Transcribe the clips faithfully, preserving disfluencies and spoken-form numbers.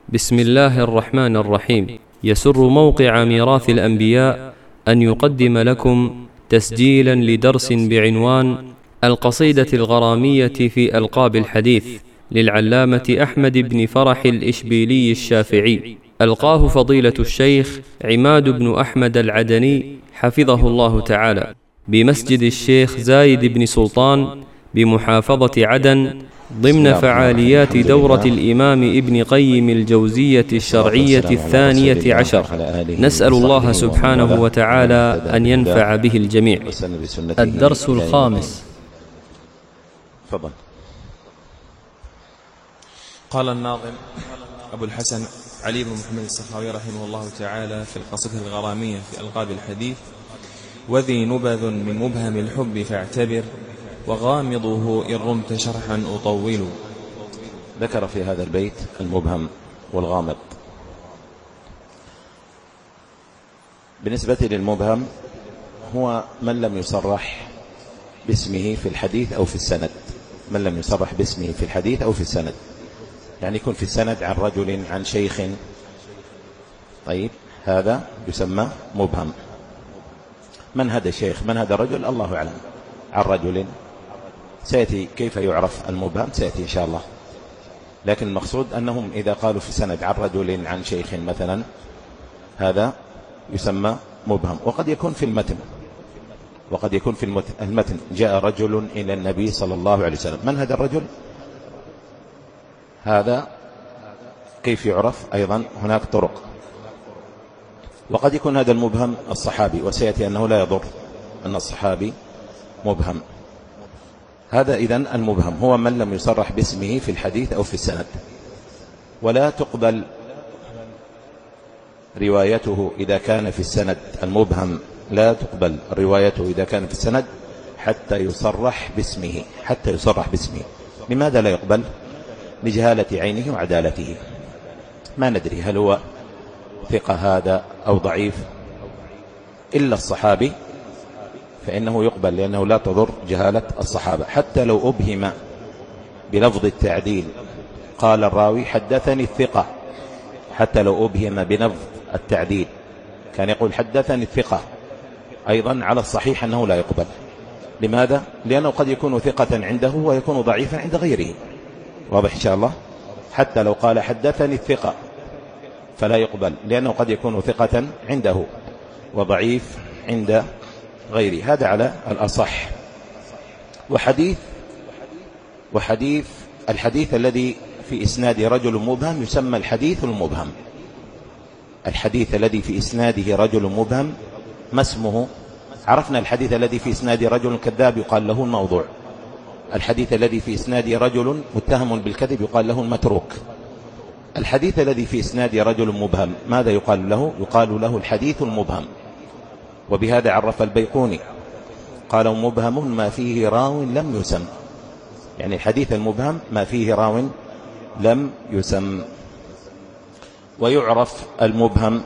بسم الله الرحمن الرحيم. يسر موقع ميراث الأنبياء أن يقدم لكم تسجيلا لدرس بعنوان القصيدة الغرامية في ألقاب الحديث للعلامة أحمد بن فرح الإشبيلي الشافعي، ألقاه فضيلة الشيخ عماد بن أحمد العدني حفظه الله تعالى بمسجد الشيخ زايد بن سلطان بمحافظة عدن، ضمن فعاليات دورة الإمام ابن قيم الجوزية الشرعية الثانية عشر. نسأل الله سبحانه وتعالى أن ينفع به الجميع. الدرس الخامس. فضل. قال الناظم أبو الحسن علي بن محمد السخاوي رحمه الله تعالى في القصيدة الغرامية في ألقاب الحديث: وذي نبذ من مبهم الحب فاعتبر، وغامضه إن رمت شرحا أطول. ذكر في هذا البيت المبهم والغامض. بالنسبة للمبهم هو من لم يصرح باسمه في الحديث أو في السند، من لم يصرح باسمه في الحديث أو في السند، يعني يكون في السند عن رجل عن شيخ، طيب هذا يسمى مبهم. من هذا الشيخ؟ من هذا الرجل؟ الله أعلم. عن رجل سيأتي كيف يعرف المبهم، سيأتي إن شاء الله، لكن المقصود أنهم إذا قالوا في سند عن رجل عن شيخ مثلا، هذا يسمى مبهم. وقد يكون في المتن، وقد يكون في المتن جاء رجل إلى النبي صلى الله عليه وسلم، من هذا الرجل؟ هذا كيف يعرف؟ أيضا هناك طرق. وقد يكون هذا المبهم الصحابي، وسيأتي أنه لا يضر أن الصحابي مبهم. هذا إذن المبهم هو من لم يصرح باسمه في الحديث أو في السند، ولا تقبل روايته إذا كان في السند. المبهم لا تقبل روايته إذا كان في السند حتى يصرح باسمه، حتى يصرح باسمه. لماذا لا يقبل؟ لجهالة عينه وعدالته، ما ندري هل هو ثقة هذا أو ضعيف. إلا الصحابي فإنه يقبل، لأنه لا تضر جهالة الصحابة. حتى لو أبهم بلفظ التعديل، قال الراوي حدثني الثقة، حتى لو أبهم بلفظ التعديل كان يقول حدثني الثقة، أيضا على الصحيح أنه لا يقبل. لماذا؟ لأنه قد يكون ثقة عنده ويكون ضعيفا عند غيره. واضح إن شاء الله؟ حتى لو قال حدثني الثقة فلا يقبل، لأنه قد يكون ثقة عنده وضعيف عند غيره. هذا على الأصح. وحديث وحديث الحديث الذي في إسناد رجل مبهم يسمى الحديث المبهم. الحديث الذي في إسناده رجل مبهم ما اسمه؟ عرفنا الحديث الذي في إسناد رجل كذاب يقال له الموضوع. الحديث الذي في إسناد رجل متهم بالكذب يقال له المتروك. الحديث الذي في إسناد رجل مبهم ماذا يقال له؟ يقال له الحديث المبهم. وبهذا عرف البيقوني، قالوا مبهم ما فيه راو لم يسم، يعني الحديث المبهم ما فيه راو لم يسم. ويعرف المبهم،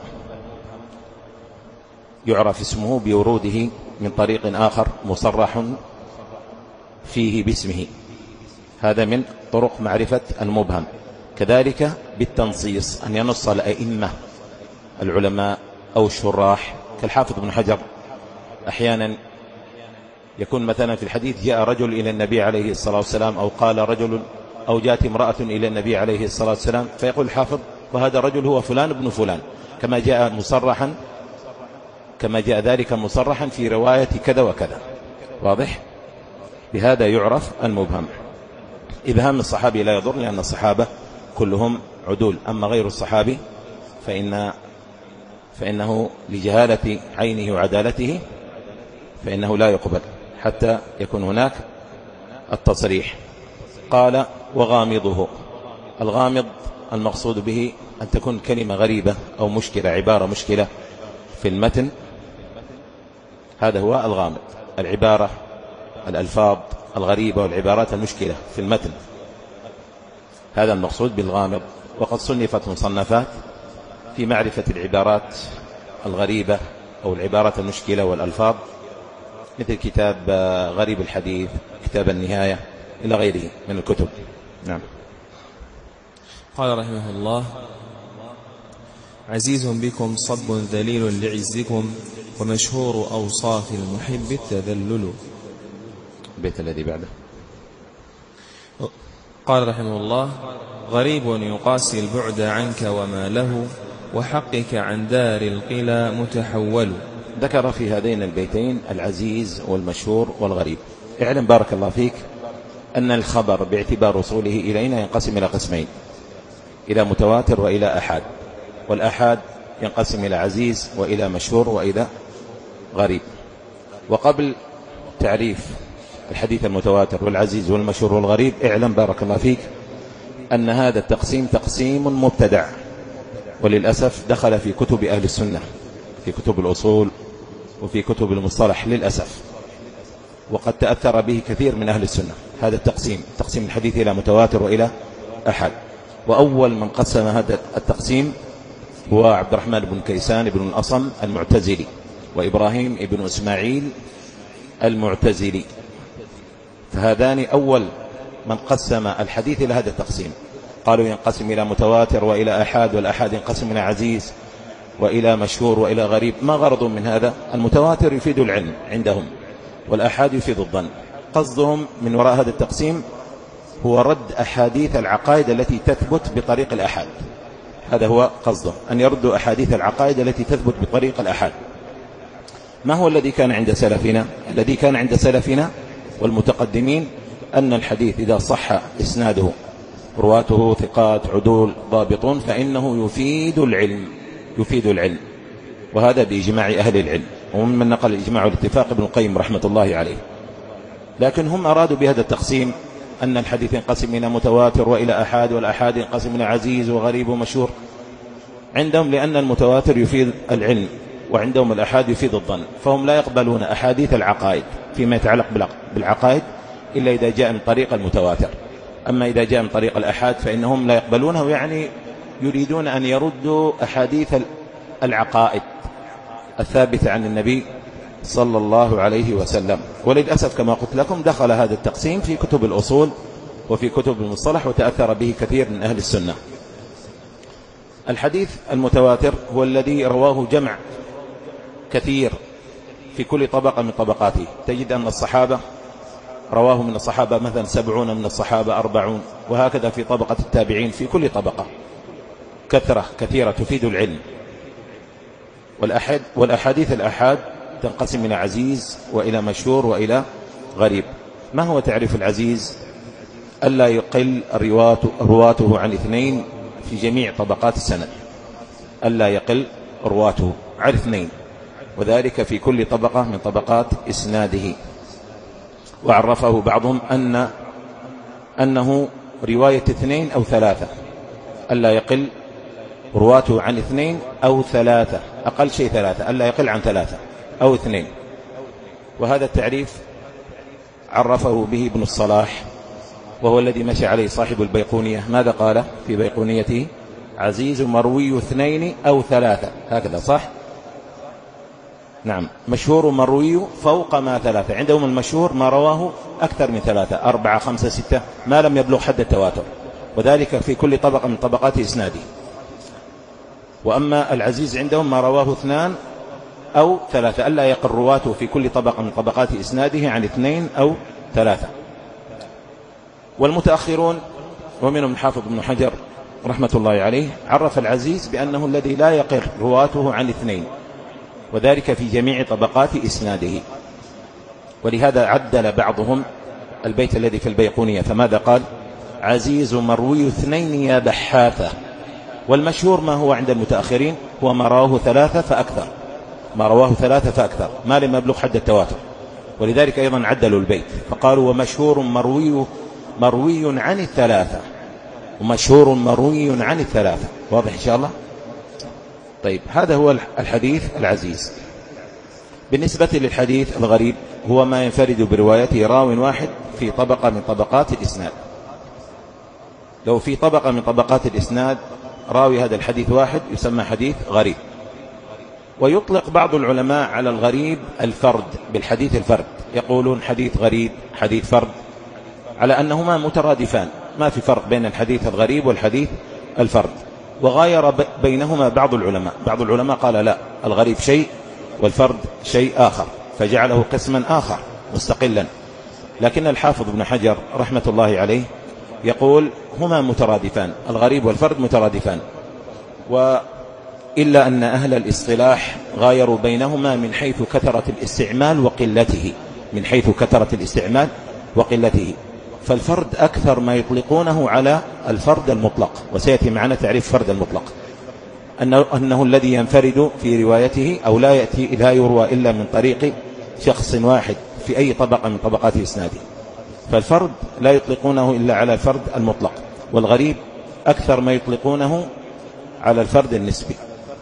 يعرف اسمه بوروده من طريق آخر مصرح فيه باسمه، هذا من طرق معرفة المبهم. كذلك بالتنصيص، أن ينص الأئمة العلماء أو الشراح كالحافظ بن حجر. أحيانا يكون مثلا في الحديث جاء رجل إلى النبي عليه الصلاة والسلام، أو قال رجل، أو جاءت امرأة إلى النبي عليه الصلاة والسلام، فيقول الحافظ وهذا الرجل هو فلان ابن فلان، كما جاء مصرحا، كما جاء ذلك مصرحا في رواية كذا وكذا. واضح؟ بهذا يعرف المبهم. إبهام الصحابي لا يضر، لأن الصحابة كلهم عدول. أما غير الصحابي فإن فإنه لجهالة عينه وعدالته فإنه لا يقبل حتى يكون هناك التصريح. قال وغامضه. الغامض المقصود به أن تكون كلمة غريبة أو مشكلة، عبارة مشكلة في المتن، هذا هو الغامض. العبارة، الألفاظ الغريبة والعبارات المشكلة في المتن، هذا المقصود بالغامض. وقد صنفت مصنفات في معرفة العبارات الغريبة أو العبارات المشكلة والألفاظ، مثل كتاب غريب الحديث، كتاب النهاية، إلى غيره من الكتب. نعم. قال رحمه الله: عزيز بكم صب ذليل لعزكم، ومشهور أوصاف المحب التذلل. البيت الذي بعده قال رحمه الله: غريب يقاسي البعد عنك وما له، وحقك عن دار القلى متحول. ذكر في هذين البيتين العزيز والمشهور والغريب. اعلم بارك الله فيك أن الخبر باعتبار وصوله إلينا ينقسم إلى قسمين، إلى متواتر وإلى أحاد، والأحاد ينقسم إلى عزيز وإلى مشهور وإلى غريب. وقبل تعريف الحديث المتواتر والعزيز والمشهور والغريب، اعلم بارك الله فيك أن هذا التقسيم تقسيم مبتدع، وللأسف دخل في كتب أهل السنة، في كتب الأصول وفي كتب المصطلح للأسف، وقد تأثر به كثير من أهل السنة. هذا التقسيم، تقسيم الحديث إلى متواتر وإلى أحد. وأول من قسم هذا التقسيم هو عبد الرحمن بن كيسان بن الأصم المعتزلي، وإبراهيم بن إسماعيل المعتزلي، فهذان أول من قسم الحديث إلى هذا التقسيم. قالوا ينقسم إلى متواتر وإلى أحاد، والأحاد ينقسم إلى عزيز وإلى مشهور وإلى غريب. ما غرض من هذا؟ المتواتر يفيد العلم عندهم، والأحاد يفيد الظن. قصدهم من وراء هذا التقسيم هو رد أحاديث العقائد التي تثبت بطريق الأحاد. هذا هو قصدهم، أن يردوا أحاديث العقائد التي تثبت بطريق الأحاد. ما هو الذي كان عند سلفنا؟ الذي كان عند سلفنا والمتقدمين أن الحديث إذا صح إسناده، رواته ثقات عدول ضابطون، فإنه يفيد العلم، يفيد العلم، وهذا بإجماع أهل العلم، ومن نقل الإجماع والاتفاق ابن القيم رحمة الله عليه. لكن هم أرادوا بهذا التقسيم أن الحديث ينقسم إلى متواتر وإلى أحاد، والأحاد ينقسم إلى عزيز وغريب ومشهور عندهم، لأن المتواتر يفيد العلم وعندهم الأحاد يفيد الظن، فهم لا يقبلون أحاديث العقائد فيما يتعلق بالعقائد إلا إذا جاء من طريق المتواتر. أما إذا جاء من طريق الأحاد فإنهم لا يقبلونه، يعني يريدون أن يردوا أحاديث العقائد الثابتة عن النبي صلى الله عليه وسلم. وللأسف كما قلت لكم دخل هذا التقسيم في كتب الأصول وفي كتب المصطلح، وتأثر به كثير من أهل السنة. الحديث المتواتر هو الذي رواه جمع كثير في كل طبقة من طبقاته. تجد أن الصحابة رواه من الصحابة مثلا سبعون، من الصحابة أربعون، وهكذا في طبقة التابعين في كل طبقة كثرة كثيرة تفيد العلم. والأحد والأحاديث الأحاد تنقسم إلى عزيز وإلى مشهور وإلى غريب. ما هو تعريف العزيز؟ ألا يقل رواته عن اثنين في جميع طبقات السند، ألا يقل رواته عن اثنين، وذلك في كل طبقة من طبقات إسناده. وعرفه بعضهم أن أنه رواية اثنين أو ثلاثة، ألا يقل رواته عن اثنين أو ثلاثة، أقل شيء ثلاثة، ألا يقل عن ثلاثة أو اثنين. وهذا التعريف عرفه به ابن الصلاح، وهو الذي مشى عليه صاحب البيقونية. ماذا قال في بيقونيته؟ عزيز مروي اثنين أو ثلاثة، هكذا صح؟ نعم. مشهور مروي فوق ما ثلاثة، عندهم المشهور ما رواه أكثر من ثلاثة، أربعة خمسة ستة، ما لم يبلغ حد التواتر، وذلك في كل طبقة من طبقات إسناده. وأما العزيز عندهم ما رواه اثنان أو ثلاثة، ألا يقل رواته في كل طبقة من طبقات إسناده عن اثنين أو ثلاثة. والمتأخرون ومنهم الحافظ ابن حجر رحمة الله عليه عرف العزيز بأنه الذي لا يقل رواته عن اثنين، وذلك في جميع طبقات إسناده. ولهذا عدل بعضهم البيت الذي في البيقونية، فماذا قال؟ عزيز مروي اثنين يا بحاثة. والمشهور ما هو عند المتأخرين هو ما رواه ثلاثة فأكثر، ما رواه ثلاثة فأكثر، ما لم يبلغ حد التواتر. ولذلك أيضا عدلوا البيت فقالوا ومشهور مروي مروي عن الثلاثة، ومشهور مروي عن الثلاثة. واضح إن شاء الله؟ طيب، هذا هو الحديث العزيز. بالنسبة للحديث الغريب هو ما ينفرد بروايته راو واحد في طبقة من طبقات الإسناد. لو في طبقة من طبقات الإسناد راوي هذا الحديث واحد يسمى حديث غريب. ويطلق بعض العلماء على الغريب الفرد، بالحديث الفرد، يقولون حديث غريب حديث فرد، على أنهما مترادفان، ما في فرق بين الحديث الغريب والحديث الفرد. وغاير بينهما بعض العلماء. بعض العلماء قال لا، الغريب شيء والفرد شيء آخر، فجعله قسما آخر مستقلا. لكن الحافظ ابن حجر رحمة الله عليه يقول هما مترادفان، الغريب والفرد مترادفان، وإلا أن أهل الاصطلاح غايروا بينهما من حيث كثرة الاستعمال وقلته، من حيث كثرة الاستعمال وقلته. فالفرد أكثر ما يطلقونه على الفرد المطلق، وسيأتي معنا تعريف فرد المطلق، أنه, أنه الذي ينفرد في روايته أو لا يأتي لا يروى إلا من طريق شخص واحد في أي طبقة من طبقات إسناده. فالفرد لا يطلقونه إلا على الفرد المطلق، والغريب أكثر ما يطلقونه على الفرد النسبي.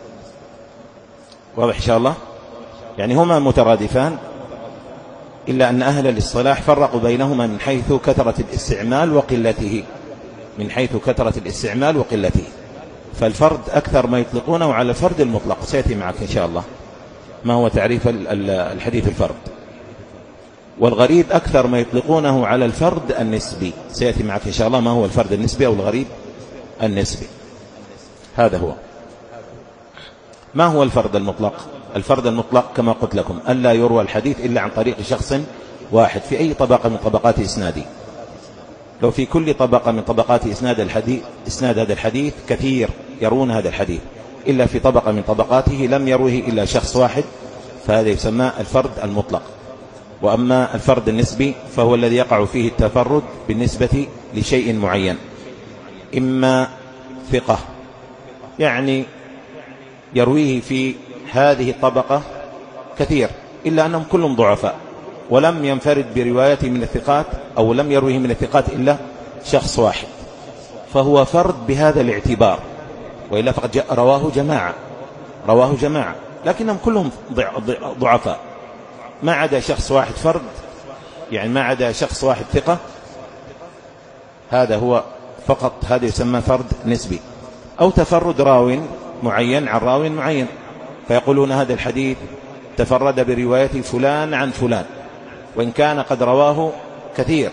واضح إن شاء الله؟ يعني هما مترادفان، إلا أن أهل الاصطلاح فرقوا بينهما من حيث كثرة الاستعمال وقلته، من حيث كثرة الاستعمال وقلته. فالفرد أكثر ما يطلقونه على الفرد المطلق. سيأتي معك إن شاء الله ما هو تعريف الحديث الفرد. والغريب أكثر ما يطلقونه على الفرد النسبي. سيأتي معك إن شاء الله ما هو الفرد النسبي أو الغريب النسبي. هذا هو. ما هو الفرد المطلق؟ الفرد المطلق كما قلت لكم ألا يروى الحديث إلا عن طريق شخص واحد في أي طبقة من طبقات إسناده. لو في كل طبقة من طبقات إسناد الحديث إسناد هذا الحديث كثير يرون هذا الحديث، إلا في طبقة من طبقاته لم يروه إلا شخص واحد، فهذا يسمى الفرد المطلق. وأما الفرد النسبي فهو الذي يقع فيه التفرد بالنسبة لشيء معين، إما ثقة يعني يرويه في هذه الطبقة كثير إلا أنهم كلهم ضعفاء، ولم ينفرد بروايته من الثقات أو لم يرويه من الثقات إلا شخص واحد، فهو فرد بهذا الاعتبار. وإلا فقد جاء رواه جماعة رواه جماعة لكنهم كلهم ضعفاء، ما عدا شخص واحد فرد، يعني ما عدا شخص واحد ثقة، هذا هو فقط، هذا يسمى فرد نسبي. أو تفرد راو معين عن راو معين، فيقولون هذا الحديث تفرد برواية فلان عن فلان، وإن كان قد رواه كثير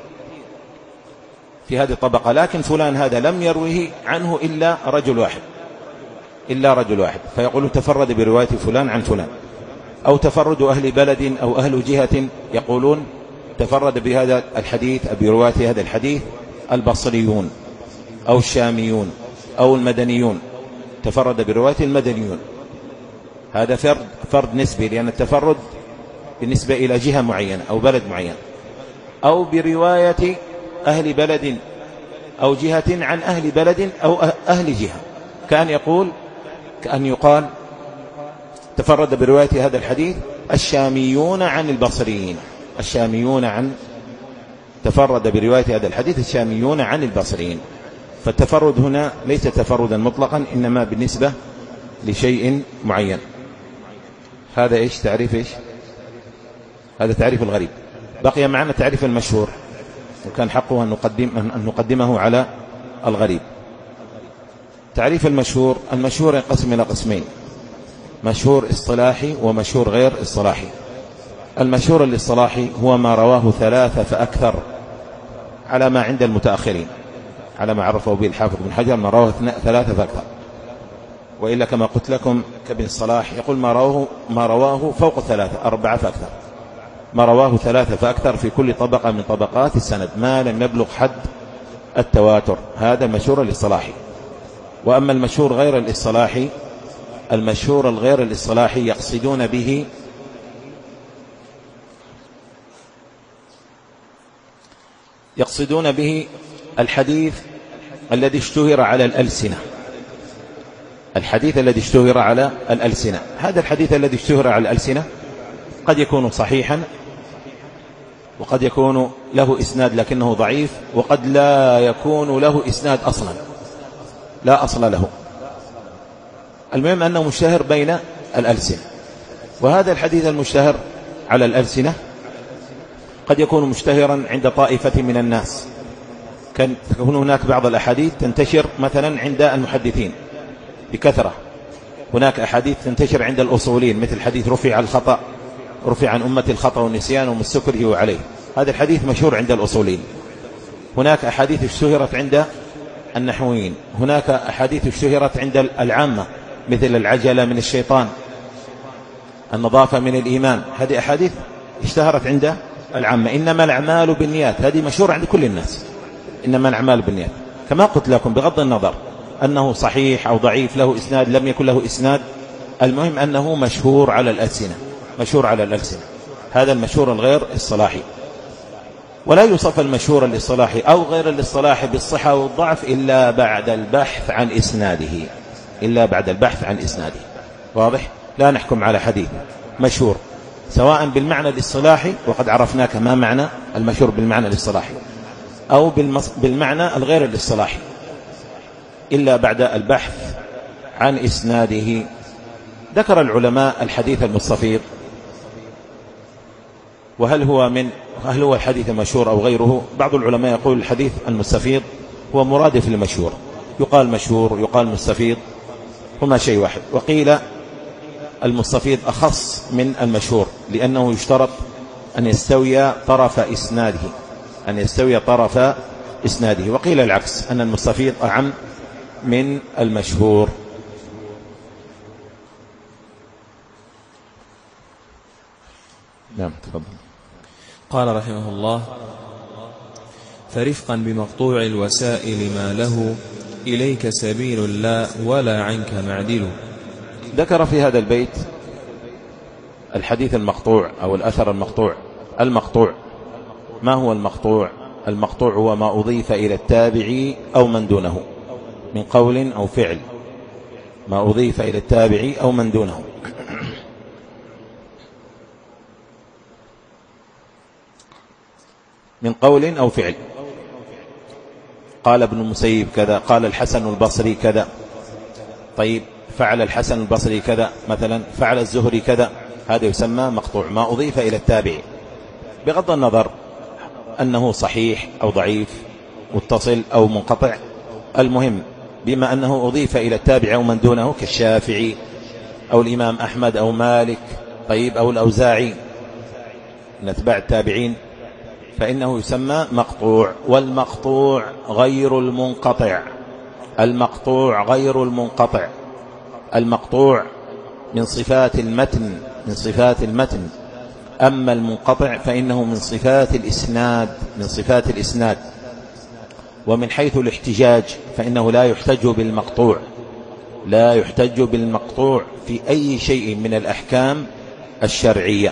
في هذه الطبقة، لكن فلان هذا لم يروه عنه إلا رجل واحد إلا رجل واحد فيقولون تفرد برواية فلان عن فلان. أو تفرد أهل بلد أو أهل جهة، يقولون تفرد بهذا الحديث برواية هذا الحديث البصريون أو الشاميون أو المدنيون، تفرد برواية المدنيون، هذا فرد فرد نسبي، لأن التفرد بالنسبة إلى جهة معينة أو بلد معين. أو برواية أهل بلد أو جهة عن أهل بلد أو أهل جهة، كان يقول كأن يقال تفرد برواية هذا الحديث الشاميون عن البصريين، الشاميون عن تفرد برواية هذا الحديث الشاميون عن البصريين. فالتفرد هنا ليس تفردا مطلقا، إنما بالنسبة لشيء معين. هذا إيش تعريف إيش هذا تعريف الغريب. بقي معنا تعريف المشهور، وكان حقه أن نقدم أن نقدمه على الغريب. تعريف المشهور، المشهور ينقسم إلى قسمين: مشهور اصطلاحي ومشهور غير اصطلاحي. المشهور الاصطلاحي هو ما رواه ثلاثة فأكثر على ما عند المتأخرين، على ما عرفه به الحافظ بن حجر، ما رواه ثلاثة فأكثر. وإلا كما قلت لكم كابن الصلاح يقول ما رواه ما رواه فوق ثلاثة، أربعة فأكثر، ما رواه ثلاثة فأكثر في كل طبقة من طبقات السند ما لم يبلغ حد التواتر، هذا المشهور الاصطلاحي. وأما المشهور غير الاصطلاحي، المشهور الغير الاصطلاحي يقصدون به يقصدون به الحديث الذي اشتهر على الألسنة، الحديث الذي اشتهر على الألسنة. هذا الحديث الذي اشتهر على الألسنة قد يكون صحيحا، وقد يكون له إسناد لكنه ضعيف، وقد لا يكون له إسناد أصلا، لا أصل له. المهم أنه مشتهر بين الألسنة. وهذا الحديث المشتهر على الألسنة قد يكون مشتهرا عند طائفة من الناس، كان تكون هناك بعض الأحاديث تنتشر مثلا عند المحدثين بكثرة، هناك أحاديث تنتشر عند الأصولين، مثل حديث رفع الخطأ رفع عن أمة الخطأ والنسيان وما استكره عليه، هذا الحديث مشهور عند الأصولين. هناك أحاديث اشتهرت عند النحويين. هناك أحاديث اشتهرت عند العامة مثل العجلة من الشيطان، النظافة من الإيمان، هذه أحاديث اشتهرت عند العامة. إنما الأعمال بالنيات، هذه مشهورة عند كل الناس، إنما الأعمال بالنيات. كما قلت لكم بغض النظر أنه صحيح أو ضعيف، له إسناد لم يكن له إسناد، المهم أنه مشهور على الألسنة، مشهور على الألسنة، هذا المشهور الغير الصلاحي. ولا يوصف المشهور الاصطلاحي أو غير الاصطلاحي بالصحة والضعف إلا بعد البحث عن إسناده، إلا بعد البحث عن إسناده. واضح؟ لا نحكم على حديث مشهور سواء بالمعنى الاصطلاحي، وقد عرفناك ما معنى المشهور بالمعنى الاصطلاحي، أو بالمعنى الغير الاصطلاحي، إلا بعد البحث عن إسناده. ذكر العلماء الحديث المستفيض، وهل هو من هل هو الحديث المشهور أو غيره؟ بعض العلماء يقول الحديث المستفيض هو مرادف للمشهور، يقال مشهور يقال مستفيض، هما شيء واحد. وقيل المستفيض أخص من المشهور، لأنه يشترط أن يستوي طرف إسناده، أن يستوي طرف إسناده. وقيل العكس، أن المستفيض أعم من المشهور. نعم تفضل. قال رحمه الله: فرفقا بمقطوع الوسائل ما له إليك سبيل لا ولا عنك معدل. ذكر في هذا البيت الحديث المقطوع أو الأثر المقطوع. المقطوع ما هو المقطوع؟ المقطوع هو ما أضيف إلى التابع أو من دونه من قول أو فعل، ما أضيف إلى التابع أو من دونه. من قول أو فعل. قال ابن المسيب كذا، قال الحسن البصري كذا، طيب فعل الحسن البصري كذا مثلا، فعل الزهري كذا، هذا يسمى مقطوع، ما أضيف إلى التابع بغض النظر أنه صحيح أو ضعيف، متصل أو منقطع، المهم بما أنه أضيف إلى التابع أو من دونه كالشافعي أو الإمام أحمد أو مالك، طيب أو الأوزاعي من أتباع التابعين، فإنه يسمى مقطوع. والمقطوع غير المنقطع، المقطوع غير المنقطع. المقطوع من صفات المتن، من صفات المتن. أما المنقطع فإنه من صفات الإسناد، من صفات الإسناد. ومن حيث الاحتجاج فإنه لا يحتج بالمقطوع، لا يحتج بالمقطوع في أي شيء من الأحكام الشرعية.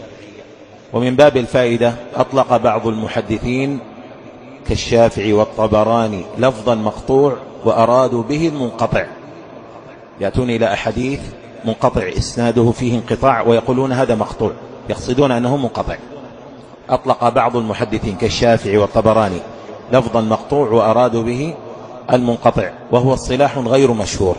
ومن باب الفائدة أطلق بعض المحدثين كالشافعي والطبراني لفظ المقطوع وأرادوا به المنقطع، يأتون إلى أحاديث منقطع إسناده فيه انقطاع ويقولون هذا مقطوع، يقصدون أنه منقطع. أطلق بعض المحدثين كالشافعي والطبراني لفظ المقطوع وأرادوا به المنقطع، وهو اصطلاح غير مشهور،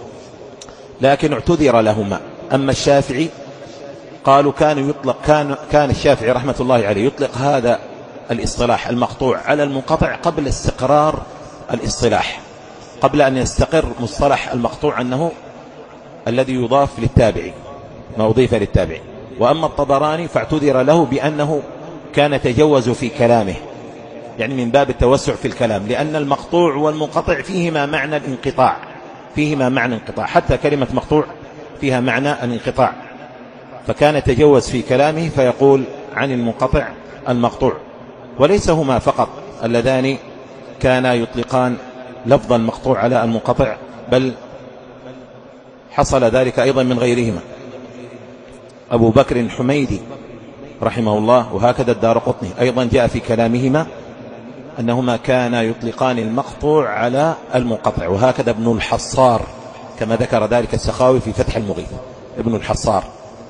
لكن اعتذر لهما. أما الشافعي قالوا كان يطلق كان كان الشافعي رحمة الله عليه يطلق هذا الاصطلاح المقطوع على المنقطع قبل استقرار الاصطلاح، قبل أن يستقر مصطلح المقطوع أنه الذي يضاف للتابعي، ما أضيف للتابعي. وأما الطبراني فاعتذر له بأنه كان تجوز في كلامه، يعني من باب التوسع في الكلام، لأن المقطوع والمنقطع فيهما معنى الانقطاع، فيهما معنى انقطاع، حتى كلمة مقطوع فيها معنى الانقطاع، فكان تجوز في كلامه فيقول عن المنقطع المقطوع. وليس هما فقط اللذان كانا يطلقان لفظ المقطوع على المنقطع، بل حصل ذلك أيضا من غيرهما. أبو بكر الحميدي رحمه الله وهكذا الدارقطني أيضا جاء في كلامهما أنهما كانا يطلقان المقطوع على المنقطع، وهكذا ابن الحصار كما ذكر ذلك السخاوي في فتح المغيث، ابن الحصار.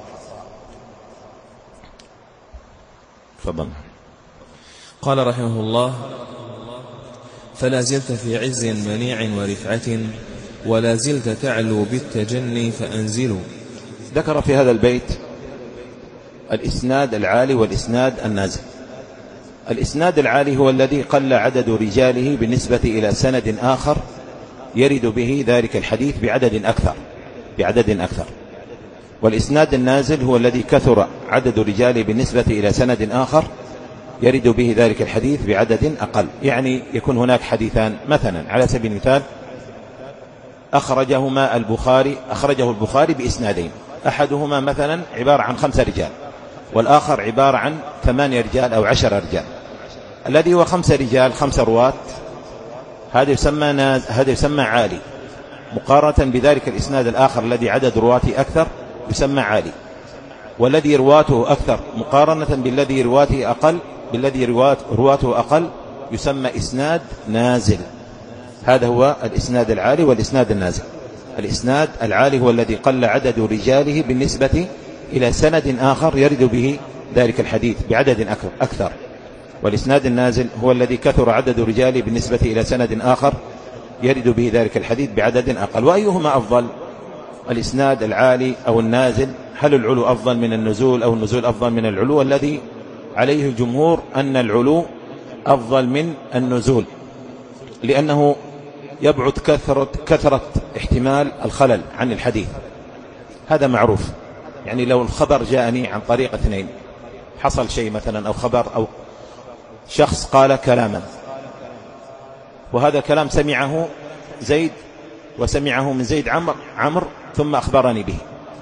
فضل. قال رحمه الله: فلا زلت في عز منيع ورفعة، ولا زلت تعلو بالتجني فأنزلوا. ذكر في هذا البيت الإسناد العالي والإسناد النازل. الإسناد العالي هو الذي قل عدد رجاله بالنسبة إلى سند آخر يرد به ذلك الحديث بعدد أكثر بعدد أكثر والإسناد النازل هو الذي كثر عدد رجاله بالنسبة إلى سند آخر يرد به ذلك الحديث بعدد أقل. يعني يكون هناك حديثان مثلا على سبيل المثال أخرجهما البخاري أخرجه البخاري بإسنادين، أحدهما مثلا عبارة عن خمسة رجال والآخر عبارة عن ثمانية رجال أو عشر رجال. الذي هو خمسة رجال خمسة رواة هذا يسمى ناز هذا يسمى عالي، مقارنة بذلك الإسناد الآخر الذي عدد رواته أكثر يسمى عالي، والذي رواته أكثر مقارنة بالذي رواته أقل بالذي رواته أقل يسمى إسناد نازل. هذا هو الإسناد العالي والإسناد النازل. الإسناد العالي هو الذي قل عدد رجاله بالنسبة إلى سند آخر يرد به ذلك الحديث بعدد أكثر، والإسناد النازل هو الذي كثر عدد رجاله بالنسبة إلى سند آخر يرد به ذلك الحديث بعدد أقل. وأيهما أفضل، الإسناد العالي أو النازل؟ هل العلو أفضل من النزول أو النزول أفضل من العلو؟ الذي عليه الجمهور أن العلو أفضل من النزول، لأنه يبعد كثرة, كثرة احتمال الخلل عن الحديث، هذا معروف. يعني لو الخبر جاءني عن طريق اثنين، حصل شيء مثلا أو خبر أو شخص قال كلاما، وهذا الكلام سمعه زيد وسمعه من زيد عمر عمر ثم أخبرني به،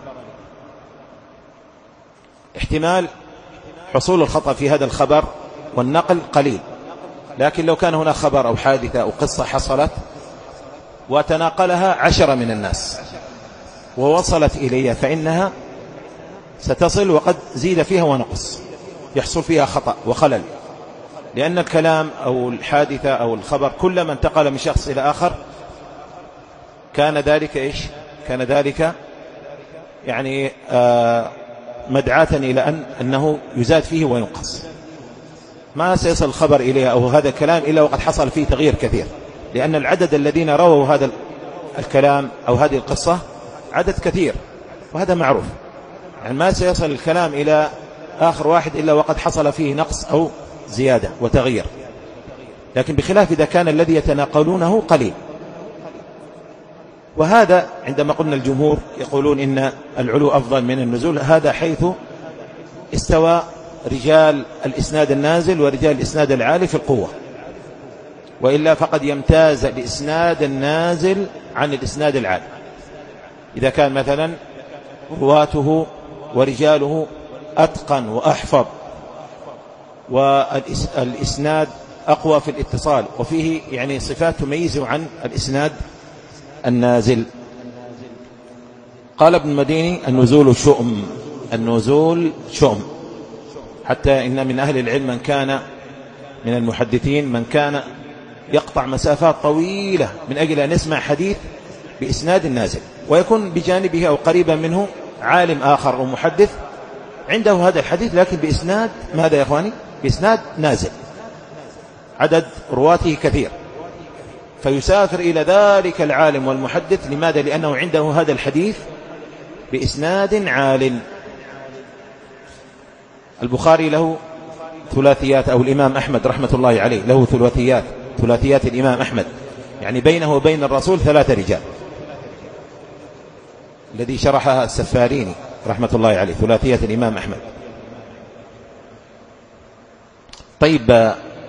احتمال حصول الخطأ في هذا الخبر والنقل قليل. لكن لو كان هنا خبر أو حادثة أو قصة حصلت وتناقلها عشرة من الناس ووصلت إلي، فإنها ستصل وقد زيد فيها ونقص، يحصل فيها خطأ وخلل، لأن الكلام أو الحادثة أو الخبر كلما انتقل من شخص إلى آخر كان ذلك إيش؟ كان ذلك يعني آه مدعاة إلى أن أنه يزاد فيه وينقص. ما سيصل الخبر إليه أو هذا الكلام إلا وقد حصل فيه تغيير كثير، لأن العدد الذين رووا هذا الكلام أو هذه القصة عدد كثير، وهذا معروف. يعني ما سيصل الكلام إلى آخر واحد إلا وقد حصل فيه نقص أو زيادة وتغيير. لكن بخلاف إذا كان الذي يتناقلونه قليل. وهذا عندما قلنا الجمهور يقولون إن العلو أفضل من النزول، هذا حيث استوى رجال الإسناد النازل ورجال الإسناد العالي في القوة، وإلا فقد يمتاز الإسناد النازل عن الإسناد العالي إذا كان مثلا رواته ورجاله أتقن وأحفظ، والإسناد أقوى في الاتصال، وفيه يعني صفات تميزه عن الإسناد النازل. قال ابن المديني النزول شؤم، النزول شؤم، حتى إن من أهل العلم من كان من المحدثين من كان يقطع مسافات طويلة من أجل أن يسمع حديث بإسناد نازل، ويكون بجانبه أو قريبا منه عالم آخر أو محدث عنده هذا الحديث لكن بإسناد ماذا يا أخواني؟ بإسناد نازل، عدد رواته كثير، فيسافر إلى ذلك العالم والمحدث. لماذا؟ لأنه عنده هذا الحديث بإسناد عال. البخاري له ثلاثيات، أو الإمام أحمد رحمة الله عليه له ثلاثيات، ثلاثيات الإمام أحمد، يعني بينه وبين الرسول ثلاثة رجال، الذي شرحها السفاريني رحمة الله عليه، ثلاثية الإمام أحمد. طيب،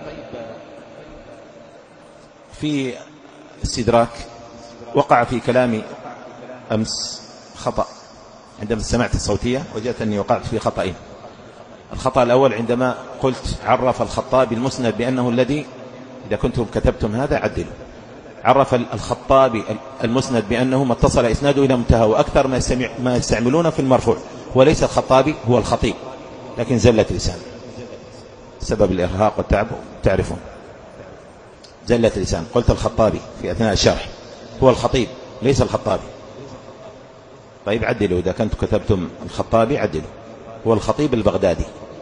في استدراك وقع في كلامي أمس خطأ عندما سمعت الصوتية، وجدت أني وقعت في خطأين. الخطأ الأول عندما قلت عرف الخطابي المسند بأنه الذي، إذا كنتم كتبتم هذا عدلوا، عرف الخطابي المسند بأنه ما اتصل إسناده إلى منتهى، وأكثر ما, ما يستعملون في المرفوع، وليس الخطابي هو الخطيب، لكن زلة لسان سبب الإرهاق والتعب تعرفون، زلة لسان. قلت الخطابي في أثناء الشرح، هو الخطيب ليس الخطابي. طيب عدلوا، إذا كنتم كتبتم الخطابي عدلوا، هو الخطيب البغدادي.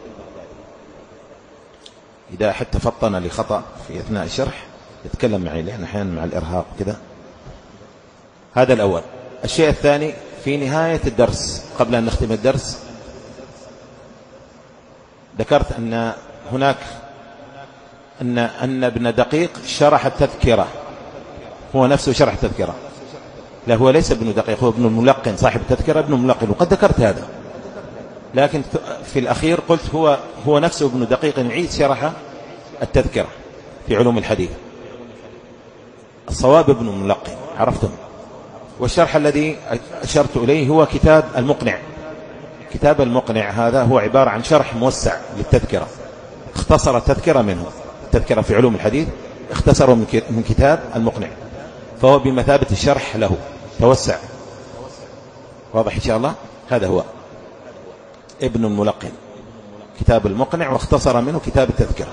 إذا حتى فطن لخطأ في أثناء الشرح يتكلم معي، لأن أحيانا مع الإرهاق كذا. هذا الأول. الشيء الثاني، في نهاية الدرس قبل أن نختم الدرس ذكرت أن هناك أن أن ابن دقيق شرح التذكرة، هو نفسه شرح التذكرة. لا، هو ليس ابن دقيق، هو ابن الملقن صاحب التذكرة، ابن الملقن، وقد ذكرت هذا. لكن في الأخير قلت هو هو نفسه ابن دقيق العيد شرح التذكرة في علوم الحديث. الصواب ابن الملقن، عرفتم. والشرح الذي أشرت إليه هو كتاب المقنع. كتاب المقنع هذا هو عبارة عن شرح موسع للتذكرة، اختصر التذكرة منه. التذكرة في علوم الحديث اختصروا من كتاب المقنع، فهو بمثابة الشرح له، توسع. واضح إن شاء الله؟ هذا هو ابن الملقن، كتاب المقنع، واختصر منه كتاب التذكرة.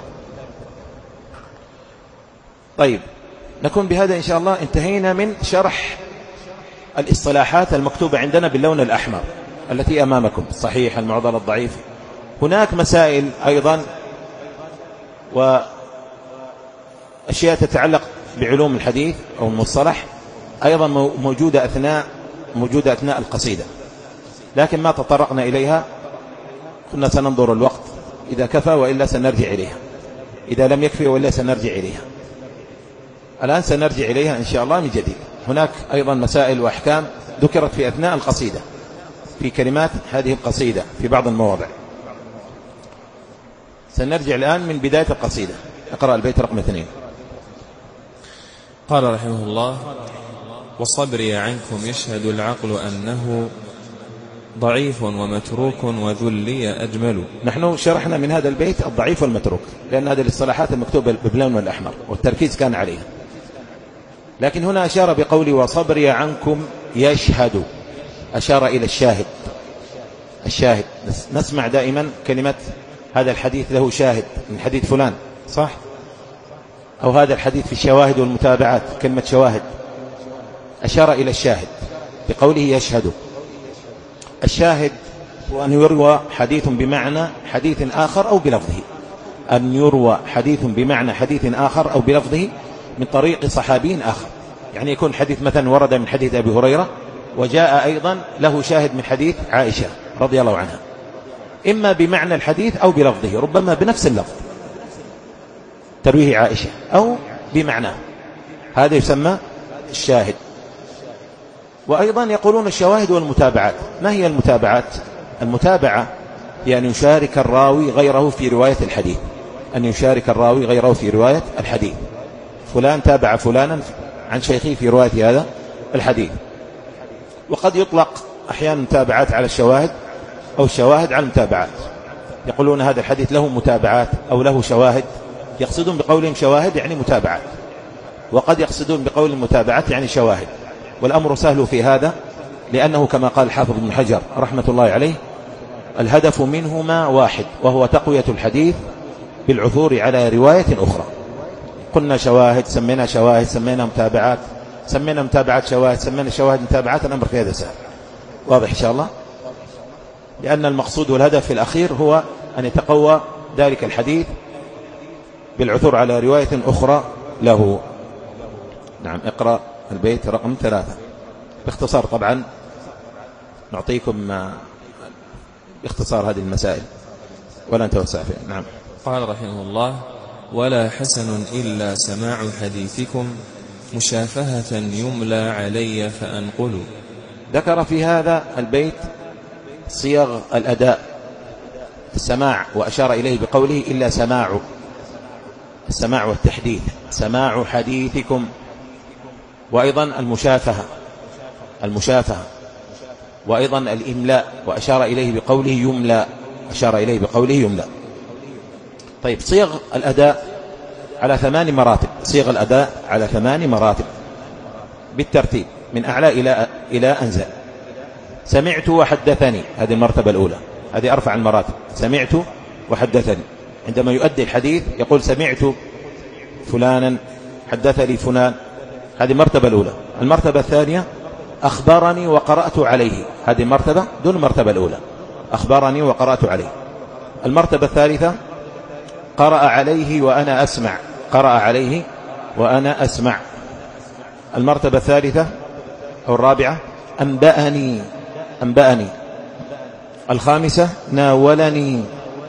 طيب، نكون بهذا إن شاء الله انتهينا من شرح الاصطلاحات المكتوبة عندنا باللون الأحمر التي أمامكم، الصحيح، المعضل، الضعيف. هناك مسائل أيضا وأشياء تتعلق بعلوم الحديث أو المصطلح أيضا موجودة أثناء موجودة أثناء القصيدة، لكن ما تطرقنا إليها. كنا سننظر الوقت إذا كفى، وإلا سنرجع إليها، إذا لم يكفي وإلا سنرجع إليها. الآن سنرجع إليها إن شاء الله من جديد. هناك أيضا مسائل وأحكام ذكرت في أثناء القصيدة في كلمات هذه القصيدة في بعض المواضع. سنرجع الآن من بداية القصيدة. اقرأ البيت رقم اثنين. قال رحمه الله: وصبري عنكم يشهد العقل أنه ضعيف ومتروك وذلي أجمل. نحن شرحنا من هذا البيت الضعيف والمتروك، لأن هذه الاصطلاحات المكتوبة باللون الأحمر والتركيز كان عليها. لكن هنا أشار بقوله وصبري عنكم يشهد، أشار إلى الشاهد. الشاهد نسمع دائما كلمة هذا الحديث له شاهد من حديث فلان، صح؟ أو هذا الحديث في الشواهد والمتابعات كلمة شواهد. أشار إلى الشاهد بقوله يشهد. الشاهد هو أن يروى حديث بمعنى حديث آخر أو بلفظه، أن يروى حديث بمعنى حديث آخر أو بلفظه من طريق صحابي آخر. يعني يكون حديث مثلا ورد من حديث أبي هريرة وجاء أيضا له شاهد من حديث عائشة رضي الله عنها، إما بمعنى الحديث أو بلفظه، ربما بنفس اللفظ ترويه عائشة أو بمعناه، هذا يسمى الشاهد. وأيضا يقولون الشواهد والمتابعات. ما هي المتابعات؟ المتابعة هي أن يشارك الراوي غيره في رواية الحديث، أن يشارك الراوي غيره في رواية الحديث. فلان تابع فلانا عن شيخه في رواية هذا الحديث. وقد يطلق أحيانا متابعات على الشواهد أو الشواهد على المتابعات. يقولون هذا الحديث له متابعات أو له شواهد، يقصدون بقولهم شواهد يعني متابعات، وقد يقصدون بقول المتابعات يعني شواهد. والأمر سهل في هذا، لأنه كما قال الحافظ ابن حجر رحمة الله عليه: الهدف منهما واحد، وهو تقوية الحديث بالعثور على رواية أخرى. قلنا شواهد، سمينا شواهد، سمينا متابعات، سمينا متابعات شواهد، سمينا شواهد متابعات. الأمر في هذا سهل، واضح إن شاء الله، لأن المقصود والهدف في الأخير هو أن يتقوى ذلك الحديث بالعثور على رواية أخرى له. نعم، اقرأ البيت رقم ثلاثة باختصار، طبعا نعطيكم باختصار هذه المسائل ولا نتوسع فيها. نعم. قال رحمه الله: ولا حسن إلا سماع حديثكم مشافهة يملى علي فأنقل. ذكر في هذا البيت صيغ الأداء السماع، وأشار إليه بقوله إلا سماع، السماع والتحديث، سماع حديثكم. وأيضا المشافهة المشافهة وأيضا الإملاء، وأشار إليه بقوله يملى، أشار إليه بقوله يملى. طيب، صيغ الأداء على ثمان مراتب، صيغ الأداء على ثمان مراتب بالترتيب من أعلى إلى إلى أنزل. سمعت وحدثني، هذه المرتبة الأولى، هذه أرفع المراتب. سمعت وحدثني، عندما يؤدي الحديث يقول سمعت فلانا حدث لي فلان، هذه المرتبة الأولى. المرتبة الثانية أخبرني وقرأت عليه، هذه مرتبة دون المرتبة الأولى، أخبرني وقرأت عليه. المرتبة الثالثة قرأ عليه وأنا أسمع، قرأ عليه وأنا أسمع. المرتبة الثالثة أو الرابعة أنبأني، أنبأني. الخامسة ناولني،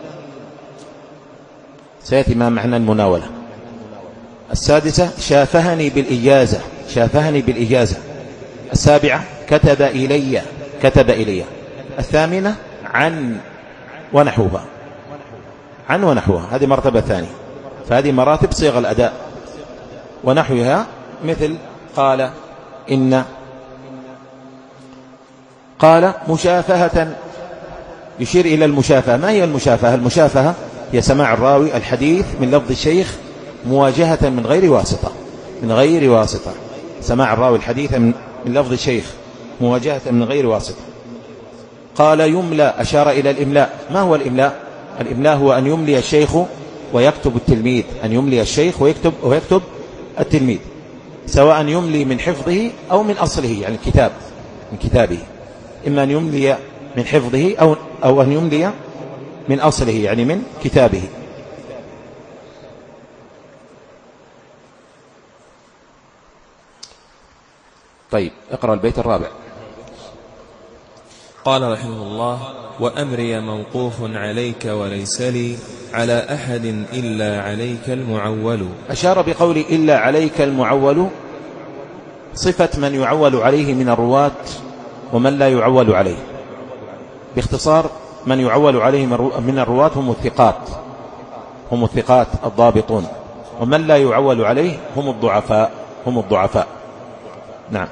سيأتي ما معنى المناولة. السادسة شافهني بالإجازة، شافهني بالإجازة. السابعة كتب إلي، كتب إلي. الثامنة عن ونحوها، عن ونحوها، هذه مرتبة ثانية. فهذه مراتب صيغ الأداء ونحوها، مثل قال، إن. قال مشافهة، يشير إلى المشافهة. ما هي المشافهة؟ المشافهة هي سماع الراوي الحديث من لفظ الشيخ مواجهة من غير واسطة، من غير واسطة، سماع الراوي الحديث من لفظ الشيخ مواجهة من غير واسطة. قال يملى، أشار إلى الإملاء. ما هو الإملاء؟ الإملاء هو أن يملي الشيخ ويكتب التلميذ، أن يملي الشيخ ويكتب, ويكتب التلميذ، سواء يملي من حفظه أو من أصله، يعني الكتاب من كتابه، إما أن يملي من حفظه أو, أو أن يملي من أصله، يعني من كتابه. طيب اقرأ البيت الرابع. قال رحمه الله: وأمري موقوف عليك وليس لي على أحد إلا عليك المعول. أشار بقول إلا عليك المعول صفة من يعول عليه من الرواة ومن لا يعول عليه. باختصار، من يعول عليه من الرواة هم الثقات، هم الثقات الضابطون، ومن لا يعول عليه هم الضعفاء، هم الضعفاء. نعم.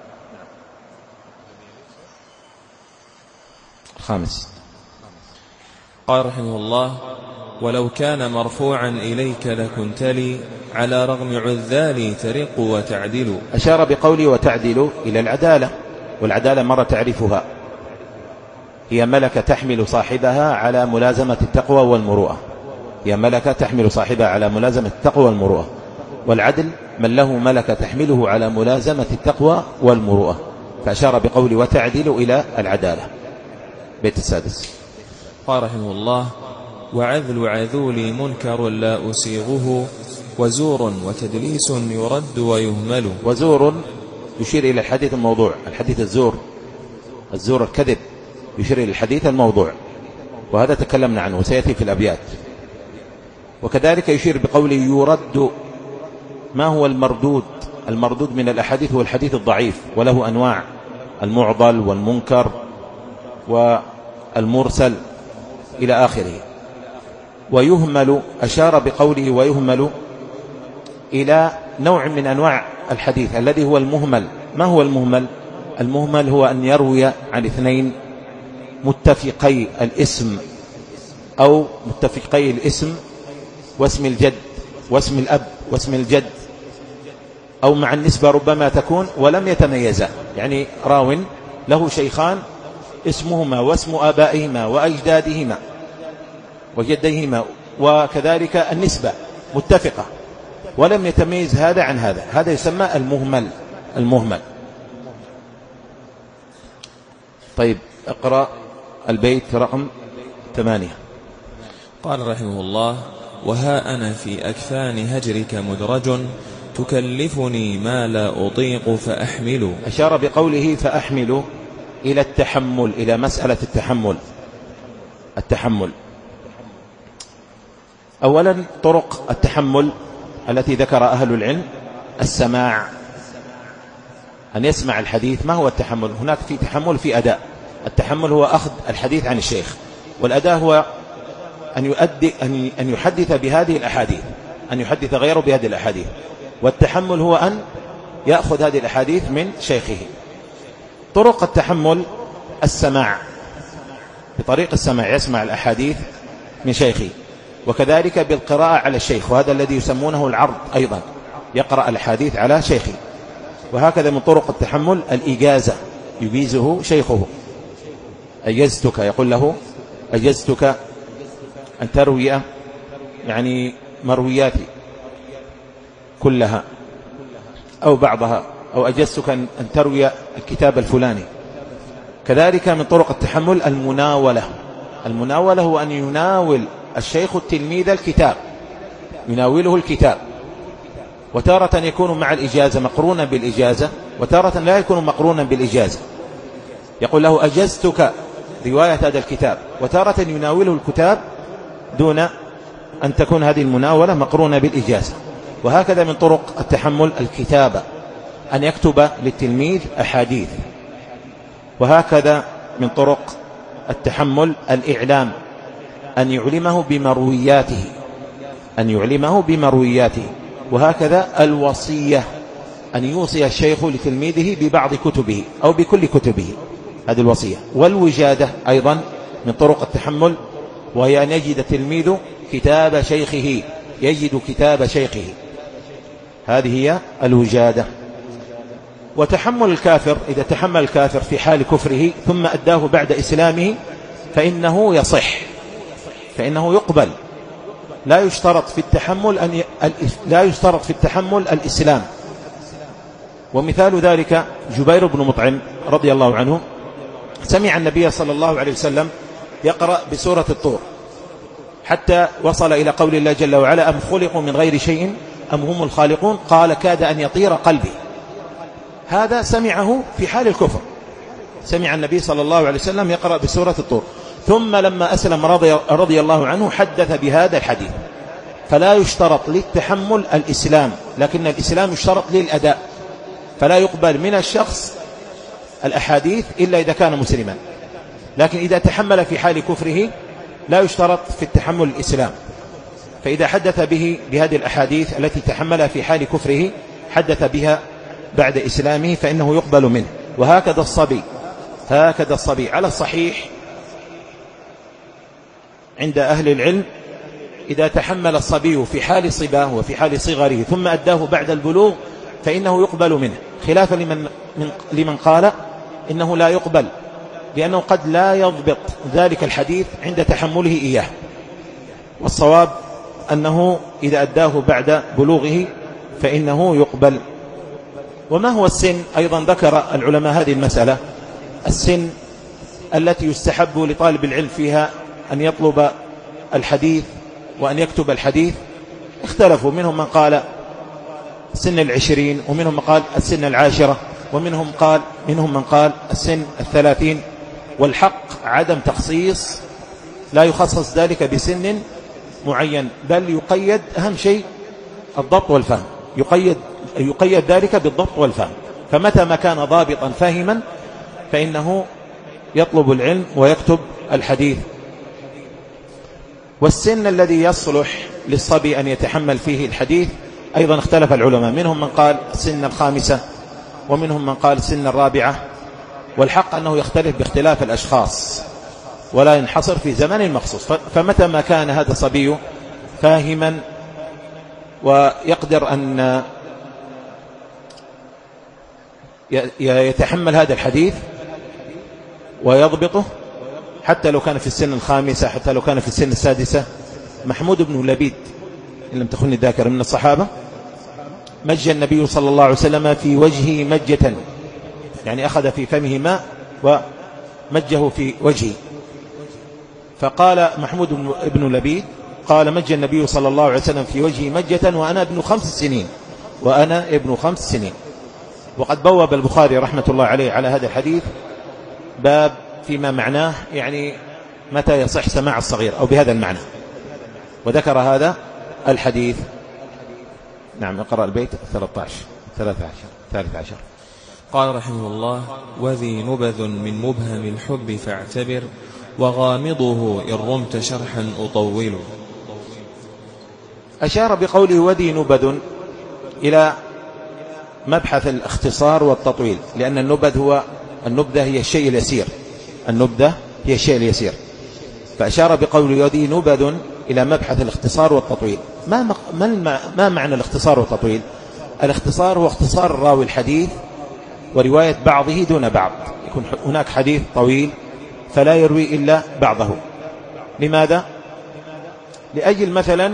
خامس. قال رحمه الله: ولو كان مرفوعا إليك لكنت لي على رغم عذالي ترق وتعدل. أشار بقولي وتعدل إلى العدالة، والعدالة مرة تعرفها، هي ملكة تحمل صاحبها على ملازمة التقوى والمروءة، هي ملكة تحمل صاحبها على ملازمة التقوى والمروءة. والعدل من له ملكة تحمله على ملازمة التقوى والمروءة. فأشار بقولي وتعدل إلى العدالة. بيت السادس. قال رحمه الله: وعذل عذولي منكر لا أسيغه وزور وتدليس يرد ويهمل. وزور يشير إلى الحديث الموضوع، الحديث الزور، الزور الكذب، يشير إلى الحديث الموضوع، وهذا تكلمنا عنه وسيأتي في الأبيات. وكذلك يشير بقوله يرد. ما هو المردود؟ المردود من الأحاديث هو الحديث الضعيف، وله أنواع: المعضل والمنكر والمرسل إلى آخره. ويهمل، أشار بقوله ويهمل إلى نوع من أنواع الحديث الذي هو المهمل. ما هو المهمل؟ المهمل هو أن يروي عن اثنين متفقي الاسم، أو متفقي الاسم واسم الجد واسم الأب واسم الجد، أو مع النسبة ربما تكون، ولم يتميزا. يعني راو له شيخان اسمهما واسم آبائهما وأجدادهما وجديهما، وكذلك النسبة متفقة، ولم يتميز هذا عن هذا، هذا يسمى المهمل. المهمل. طيب اقرأ البيت رقم ثمانية. قال رحمه الله: وها أنا في أكفان هجرك مدرج تكلفني ما لا أطيق فأحمل. أشار بقوله فأحمل إلى التحمل، إلى مسألة التحمل. التحمل أولا، طرق التحمل التي ذكر أهل العلم: السماع، أن يسمع الحديث. ما هو التحمل؟ هناك في تحمل في أداء. التحمل هو أخذ الحديث عن الشيخ، والأداء هو أن يؤدي أن يحدث بهذه الأحاديث، أن يحدث غيره بهذه الأحاديث. والتحمل هو أن يأخذ هذه الأحاديث من شيخه. طرق التحمل: السماع، بطريق السماع يسمع الأحاديث من شيخه، وكذلك بالقراءة على الشيخ، وهذا الذي يسمونه العرض أيضا، يقرأ الحديث على شيخه. وهكذا من طرق التحمل الإجازة، يجيزه شيخه. أجزتك، يقول له أجزتك أن تروي يعني مروياتي كلها أو بعضها، أو أجزتك أن تروي الكتاب الفلاني. كذلك من طرق التحمل المناولة. المناولة هو أن يناول الشيخ التلميذ الكتاب، يناوله الكتاب، وتارة يكون مع الإجازة مقرونا بالإجازة، وتارة لا يكون مقرونا بالإجازة. يقول له أجزتك رواية هذا الكتاب، وتارة يناوله الكتاب دون أن تكون هذه المناولة مقرونة بالإجازة. وهكذا من طرق التحمل الكتابة، أن يكتب للتلميذ أحاديث. وهكذا من طرق التحمل الإعلام، أن يعلمه بمروياته أن يعلمه بمروياته وهكذا الوصية أن يوصي الشيخ لتلميذه ببعض كتبه أو بكل كتبه، هذه الوصية. والوجادة أيضا من طرق التحمل، وهي أن يجد التلميذ كتاب شيخه يجد كتاب شيخه، هذه هي الوجادة. وتحمل الكافر، إذا تحمل الكافر في حال كفره ثم أداه بعد إسلامه فإنه يصح، فإنه يقبل. لا يشترط في التحمل أن ي... لا يشترط في التحمل الإسلام. ومثال ذلك جبير بن مطعم رضي الله عنه سمع النبي صلى الله عليه وسلم يقرأ بسورة الطور حتى وصل إلى قول الله جل وعلا: أم خلقوا من غير شيء أم هم الخالقون، قال: كاد أن يطير قلبي. هذا سمعه في حال الكفر، سمع النبي صلى الله عليه وسلم يقرأ بسورة الطور، ثم لما أسلم رضي, رضي الله عنه حدث بهذا الحديث. فلا يشترط للتحمل الإسلام، لكن الإسلام يشترط للأداء، فلا يقبل من الشخص الأحاديث إلا إذا كان مسلما. لكن إذا تحمل في حال كفره لا يشترط في التحمل الإسلام، فإذا حدث به بهذه الأحاديث التي تحملها في حال كفره حدث بها بعد إسلامه فإنه يقبل منه. وهكذا الصبي، هكذا الصبي على الصحيح عند أهل العلم، إذا تحمل الصبي في حال صباه وفي حال صغره ثم أداه بعد البلوغ فإنه يقبل منه، خلافا لمن, من لمن قال إنه لا يقبل، لأنه قد لا يضبط ذلك الحديث عند تحمله إياه. والصواب أنه إذا أداه بعد بلوغه فإنه يقبل. وما هو السن؟ أيضا ذكر العلماء هذه المسألة، السن التي يستحب لطالب العلم فيها أن يطلب الحديث وأن يكتب الحديث. اختلفوا، منهم من قال سن العشرين، ومنهم من قال السن العاشرة، ومنهم قال منهم من قال السن الثلاثين. والحق عدم تخصيص، لا يخصص ذلك بسن معين، بل يقيد أهم شيء الضبط والفهم، يقيد يقيد ذلك بالضبط والفهم. فمتى ما كان ضابطا فاهما فإنه يطلب العلم ويكتب الحديث. والسن الذي يصلح للصبي أن يتحمل فيه الحديث أيضا اختلف العلماء، منهم من قال سن الخامسة، ومنهم من قال سن الرابعة. والحق أنه يختلف باختلاف الأشخاص ولا ينحصر في زمن مخصوص. فمتى ما كان هذا الصبي فاهما ويقدر أن يتحمل هذا الحديث ويضبطه، حتى لو كان في السن الخامسة، حتى لو كان في السن السادسة. محمود بن لبيد إن لم تخني الذاكرة من الصحابة، مج النبي صلى الله عليه وسلم في وجهه مجة، يعني أخذ في فمه ماء ومجه في وجهه. فقال محمود بن لبيد قال: مج النبي صلى الله عليه وسلم في وجهه مجة وأنا ابن خمس سنين وأنا ابن خمس سنين. وقد بوب البخاري رحمة الله عليه على هذا الحديث باب فيما معناه، يعني متى يصح سماع الصغير أو بهذا المعنى، وذكر هذا الحديث. نعم، اقرأ البيت ثلاثة عشر ثلاثة عشر. قال رحمه الله: وذي نبذ من مبهم الحب فاعتبر، وغامضه إن رمت شرحا أطول. أشار بقوله وذي نبذ إلى مبحث الاختصار والتطويل، لأن النبذ هو النبذة هي الشيء اليسير، النبذة هي الشيء اليسير. فأشار بقوله وذي نبذ إلى مبحث الاختصار والتطويل. ما, ما, ما معنى الاختصار والتطويل؟ الاختصار هو اختصار الراوي الحديث ورواية بعضه دون بعض. يكون هناك حديث طويل فلا يروي إلا بعضه. لماذا؟ لأجل مثلا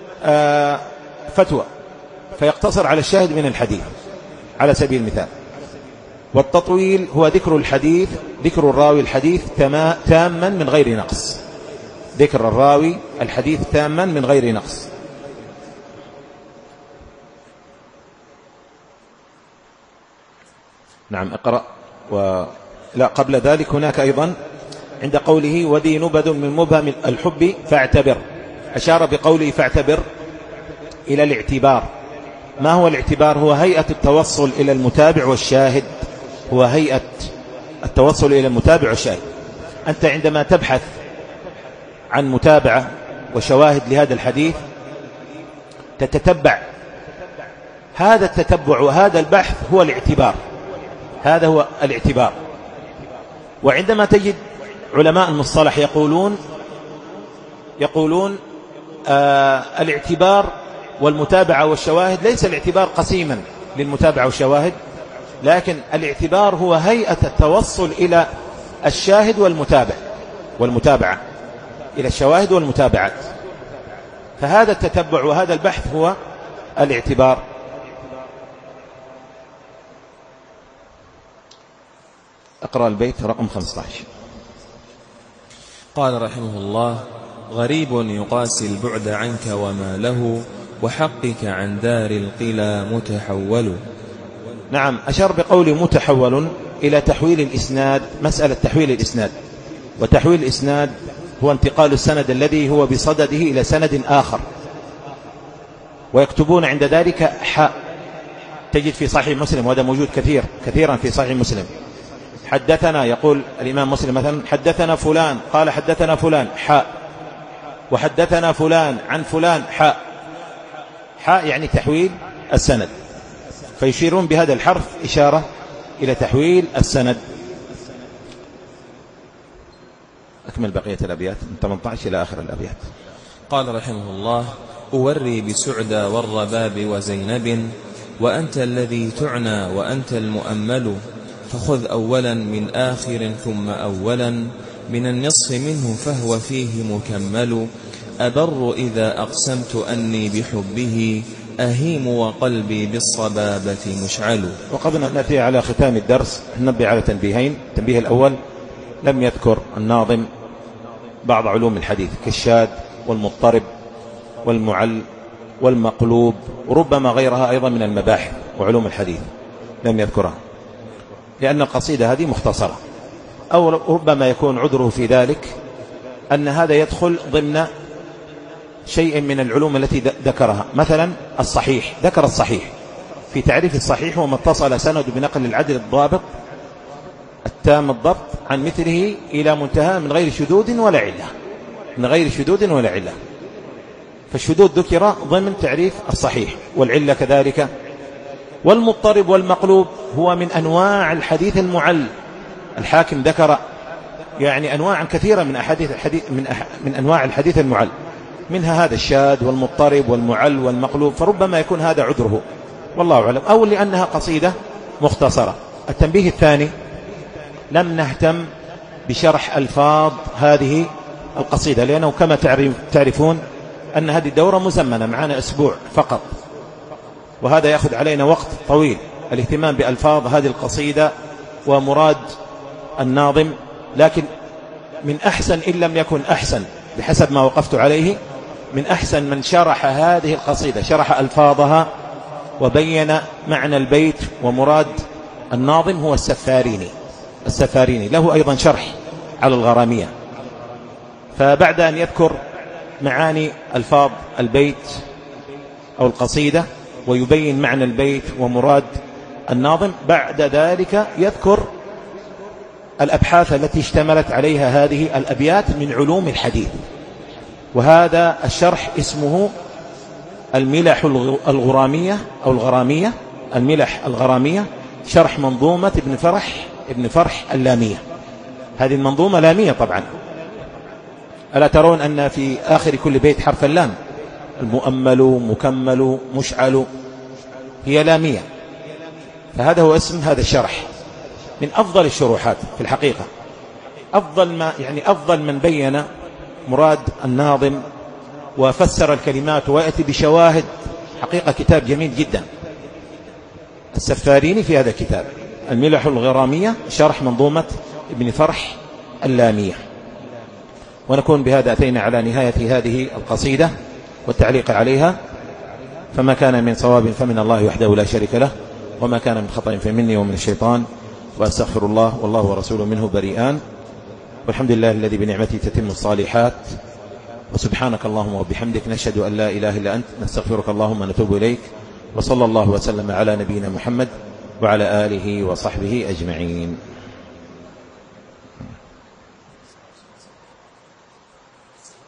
فتوى فيقتصر على الشاهد من الحديث على سبيل المثال. والتطويل هو ذكر الحديث، ذكر الراوي الحديث تاما من غير نقص، ذكر الراوي الحديث تاما من غير نقص. نعم، اقرأ. ولا قبل ذلك هناك أيضا عند قوله وذي نبذ من مبهم الحب فاعتبر، أشار بقوله فاعتبر إلى الاعتبار. ما هو الاعتبار؟ هو هيئة التوصل إلى المتابع والشاهد، هو هيئة التوصل إلى المتابع والشاهد. أنت عندما تبحث عن متابعة وشواهد لهذا الحديث تتتبع. هذا التتبع وهذا البحث هو الاعتبار، هذا هو الاعتبار. وعندما تجد علماء المصطلح يقولون يقولون آه الاعتبار والمتابعة والشواهد، ليس الاعتبار قسيما للمتابعة والشواهد، لكن الاعتبار هو هيئة التوصل إلى الشاهد والمتابع والمتابعة إلى الشواهد والمتابعات. فهذا التتبع وهذا البحث هو الاعتبار. أقرأ البيت رقم خمسة عشر. قال رحمه الله: غريب يقاسي البعد عنك وما له، وحقك عن دار القلى متحول. نعم، أشار بقول متحول إلى تحويل الإسناد، مسألة تحويل الإسناد. وتحويل الإسناد هو انتقال السند الذي هو بصدده إلى سند آخر، ويكتبون عند ذلك حاء. تجد في صحيح مسلم، وهذا موجود كثير كثيرا في صحيح مسلم، حدثنا، يقول الإمام مسلم مثلا حدثنا فلان قال حدثنا فلان حاء، وحدثنا فلان عن فلان حاء. حاء يعني تحويل السند، فيشيرون بهذا الحرف إشارة إلى تحويل السند. أكمل بقية الأبيات من ثمانية عشر إلى آخر الأبيات. قال رحمه الله: أوري بسعدى والرباب وزينب، وأنت الذي تعنى وأنت المؤمل، فخذ أولا من آخر ثم أولا، من النصف منه فهو فيه مكمل. أبر إذا أقسمت أني بحبه، أهيم وقلبي بالصبابة مشعل. وقبل أن نأتي على ختام الدرس ننبه على تنبيهين. التنبيه الأول: لم يذكر الناظم بعض علوم الحديث كالشاذ والمضطرب والمعل والمقلوب، وربما غيرها أيضا من المباحث وعلوم الحديث لم يذكرها، لأن القصيدة هذه مختصرة. أو ربما يكون عذره في ذلك أن هذا يدخل ضمن شيء من العلوم التي ذكرها. مثلا الصحيح، ذكر الصحيح في تعريف الصحيح: وما اتصل سند بنقل العدل الضابط التام الضبط عن مثله إلى منتهى من غير شذوذ ولا علة، من غير شذوذ ولا علة. فالشذوذ ذكر ضمن تعريف الصحيح، والعلة كذلك. والمضطرب والمقلوب هو من أنواع الحديث المعل. الحاكم ذكر يعني أنواع كثيرة من أحاديث الحديث من, أح من أنواع الحديث المعل، منها هذا الشاذ والمضطرب والمعل والمقلوب، فربما يكون هذا عذره والله أعلم، أو لأنها قصيدة مختصرة. التنبيه الثاني: لم نهتم بشرح ألفاظ هذه القصيدة، لأنه كما تعرفون أن هذه الدورة مزمنة معنا أسبوع فقط، وهذا يأخذ علينا وقت طويل الاهتمام بألفاظ هذه القصيدة ومراد الناظم. لكن من أحسن إن لم يكن أحسن بحسب ما وقفت عليه، من أحسن من شرح هذه القصيدة، شرح ألفاظها وبين معنى البيت ومراد الناظم، هو السفاريني. السفاريني له أيضا شرح على الغرامية. فبعد أن يذكر معاني ألفاظ البيت أو القصيدة ويبين معنى البيت ومراد الناظم، بعد ذلك يذكر الأبحاث التي اشتملت عليها هذه الأبيات من علوم الحديث. وهذا الشرح اسمه الملح الغرامية أو الغرامية، الملح الغرامية، شرح منظومة ابن فرح ابن فرح اللامية. هذه المنظومة لامية طبعا. ألا ترون أن في آخر كل بيت حرف اللام؟ المؤمل، مكمل، مشعل، هي لامية. فهذا هو اسم هذا الشرح، من أفضل الشروحات في الحقيقة، أفضل ما يعني أفضل من بين مراد الناظم وفسر الكلمات ويأتي بشواهد. حقيقة كتاب جميل جدا السفاريني في هذا الكتاب، الملح الغرامية، شرح منظومة ابن فرح اللامية. ونكون بهذا أتينا على نهاية هذه القصيدة والتعليق عليها. فما كان من صواب فمن الله وحده لا شريك له، وما كان من خطأ فمني ومن الشيطان، وأستغفر الله والله ورسوله منه بريئان. والحمد لله الذي بنعمته تتم الصالحات. وسبحانك اللهم وبحمدك، نشهد أن لا إله إلا أنت، نستغفرك اللهم ونتوب إليك. وصلى الله وسلم على نبينا محمد وعلى آله وصحبه أجمعين.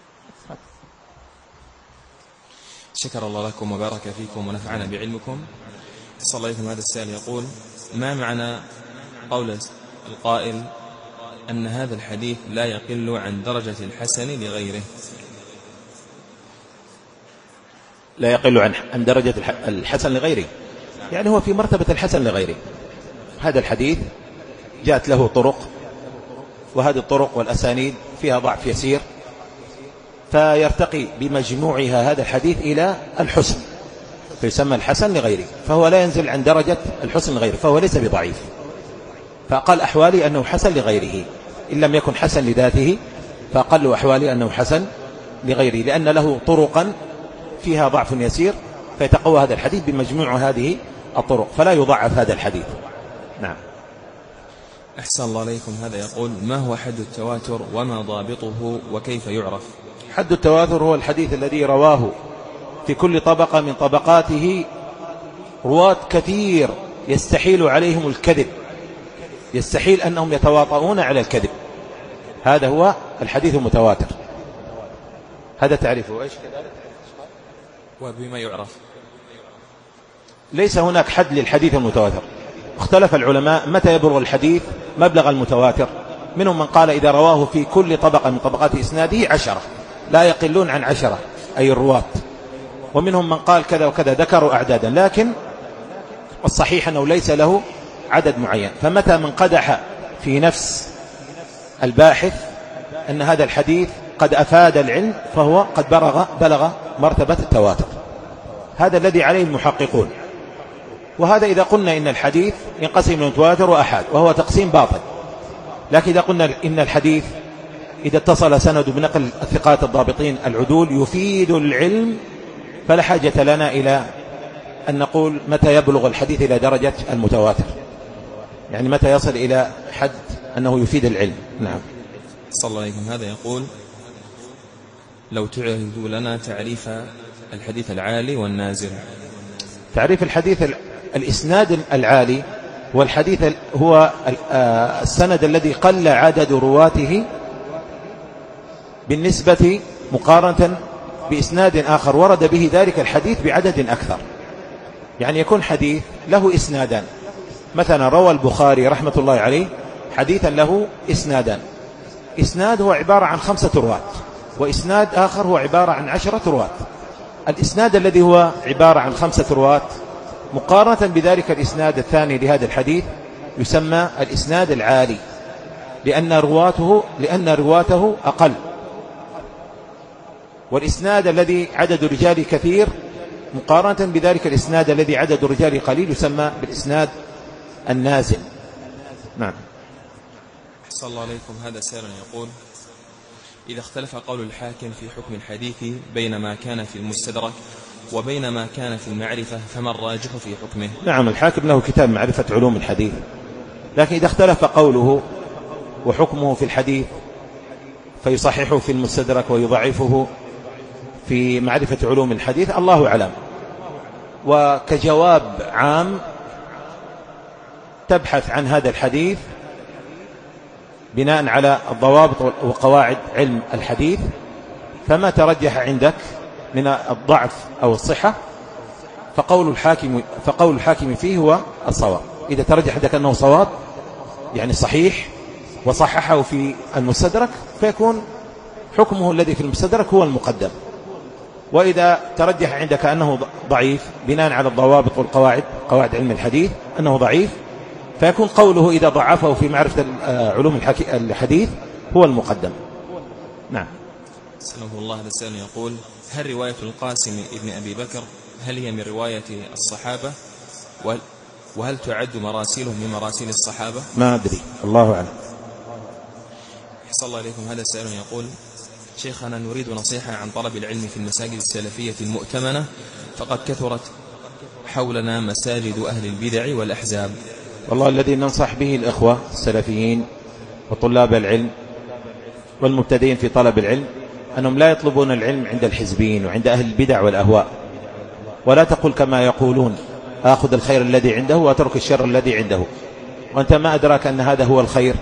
شكر الله لكم وبارك فيكم ونفعنا بعلمكم. صلى الله عليكم. هذا السائل يقول: ما معنى قول القائل أن هذا الحديث لا يقل عن درجة الحسن لغيره؟ لا يقل عن عن درجة الحسن لغيره، يعني هو في مرتبة الحسن لغيره. هذا الحديث جاءت له طرق، وهذه الطرق والأسانيد فيها ضعف يسير، فيرتقي بمجموعها هذا الحديث إلى الحسن، فيسمى الحسن لغيره، فهو لا ينزل عن درجة الحسن لغيره، فهو ليس بضعيف. فأقل أحوالي أنه حسن لغيره، إن لم يكن حسن لذاته فأقل أحوالي أنه حسن لغيره، لأن له طرقا فيها ضعف يسير، فيتقوى هذا الحديث بمجموع هذه الطرق، فلا يضعف هذا الحديث. نعم. أحسن الله عليكم. هذا يقول: ما هو حد التواتر وما ضابطه وكيف يعرف؟ حد التواتر هو الحديث الذي رواه في كل طبقة من طبقاته رواة كثير يستحيل عليهم الكذب، يستحيل أنهم يتواطؤون على الكذب، هذا هو الحديث المتواتر. هذا تعريفه إيش كذلك؟ وبما يعرف؟ ليس هناك حد للحديث المتواتر، اختلف العلماء متى يبلغ الحديث مبلغ المتواتر. منهم من قال إذا رواه في كل طبقة من طبقات إسناده عشرة، لا يقلون عن عشرة أي الرواة. ومنهم من قال كذا وكذا، ذكروا أعدادا، لكن الصحيح أنه ليس له عدد معين. فمتى من قدح في نفس الباحث أن هذا الحديث قد أفاد العلم فهو قد بلغ, بلغ مرتبة التواتر، هذا الذي عليه المحققون. وهذا إذا قلنا إن الحديث ينقسم إلى متواتر وأحاد، وهو تقسيم باطل. لكن إذا قلنا إن الحديث إذا اتصل سند بنقل الثقات الضابطين العدول يفيد العلم، فلا حاجة لنا إلى أن نقول متى يبلغ الحديث إلى درجة المتواتر، يعني متى يصل إلى حد أنه يفيد العلم. نعم. صلى الله عليكم. هذا يقول: لو تعرضوا لنا تعريف الحديث العالي والنازل. تعريف الحديث الإسناد العالي والحديث هو السند الذي قل عدد رواته بالنسبة مقارنة بإسناد آخر ورد به ذلك الحديث بعدد أكثر. يعني يكون حديث له إسنادان، مثلا روى البخاري رحمة الله عليه حديثا له إسنادان، إسناد هو عبارة عن خمسة رواة، وإسناد آخر هو عبارة عن عشرة رواة. الإسناد الذي هو عبارة عن خمسة رواة مقارنة بذلك الإسناد الثاني لهذا الحديث يسمى الإسناد العالي، لأن رواته لأن رواته أقل. والإسناد الذي عدد رجال كثير مقارنة بذلك الإسناد الذي عدد رجال قليل يسمى بالإسناد النازل. نعم. أحسن الله عليكم. هذا سائل يقول: إذا اختلف قول الحاكم في حكم الحديث بين ما كان في المستدرك وبين ما كان في المعرفة، فما الراجح في حكمه؟ نعم، الحاكم له كتاب معرفة علوم الحديث، لكن إذا اختلف قوله وحكمه في الحديث فيصححه في المستدرك ويضعفه في معرفة علوم الحديث، الله أعلم. وكجواب عام تبحث عن هذا الحديث بناء على الضوابط وقواعد علم الحديث، فما ترجح عندك من الضعف أو الصحة فقول الحاكم فقول الحاكم فيه هو الصواب. إذا ترجح عندك أنه صواب يعني صحيح وصححه في المستدرك فيكون حكمه الذي في المستدرك هو المقدم. وإذا ترجح عندك أنه ضعيف بناء على الضوابط والقواعد قواعد علم الحديث أنه ضعيف، فيكون قوله إذا ضعفه في معرفة علوم الحديث هو المقدم. نعم. سلام الله. هذا السائل يقول: هل رواية القاسم ابن أبي بكر هل هي من رواية الصحابة، وهل تعد مراسيله من مراسيل الصحابة؟ ما أدري، الله أعلم. صلى الله عليكم. هذا السائل يقول: شيخنا، نريد نصيحة عن طلب العلم في المساجد السلفية المؤتمنة، فقد كثرت حولنا مساجد أهل البدع والأحزاب. والله الذي ننصح به الإخوة السلفيين وطلاب العلم والمبتدئين في طلب العلم أنهم لا يطلبون العلم عند الحزبين وعند أهل البدع والأهواء، ولا تقول كما يقولون آخذ الخير الذي عنده وأترك الشر الذي عنده، وأنت ما أدراك أن هذا هو الخير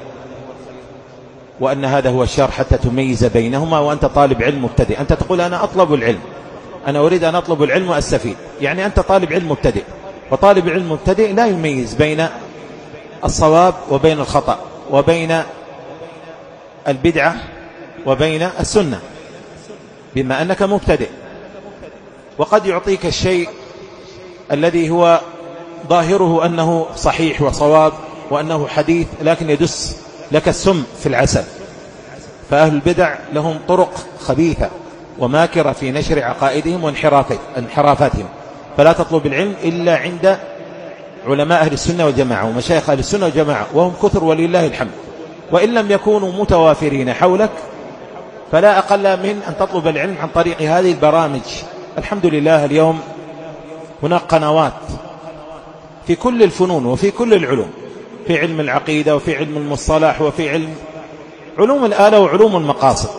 وأن هذا هو الشر حتى تميز بينهما، وأنت طالب علم مبتدئ. أنت تقول أنا أطلب العلم، أنا أريد أن أطلب العلم وأستفيد. يعني أنت طالب علم مبتدئ، وطالب العلم مبتدئ لا يميز بين الصواب وبين الخطأ وبين البدعة وبين السنة، بما أنك مبتدئ. وقد يعطيك الشيء الذي هو ظاهره أنه صحيح وصواب وأنه حديث، لكن يدس لك السم في العسل. فأهل البدع لهم طرق خبيثة وماكرة في نشر عقائدهم وانحرافاتهم. فلا تطلب العلم إلا عند علماء أهل السنة والجماعة ومشايخ أهل السنة والجماعة، وهم كثر ولله الحمد. وإن لم يكونوا متوافرين حولك فلا أقل من أن تطلب العلم عن طريق هذه البرامج. الحمد لله اليوم هناك قنوات في كل الفنون وفي كل العلوم، في علم العقيدة وفي علم المصطلح وفي علم علوم الآلة وعلوم المقاصد.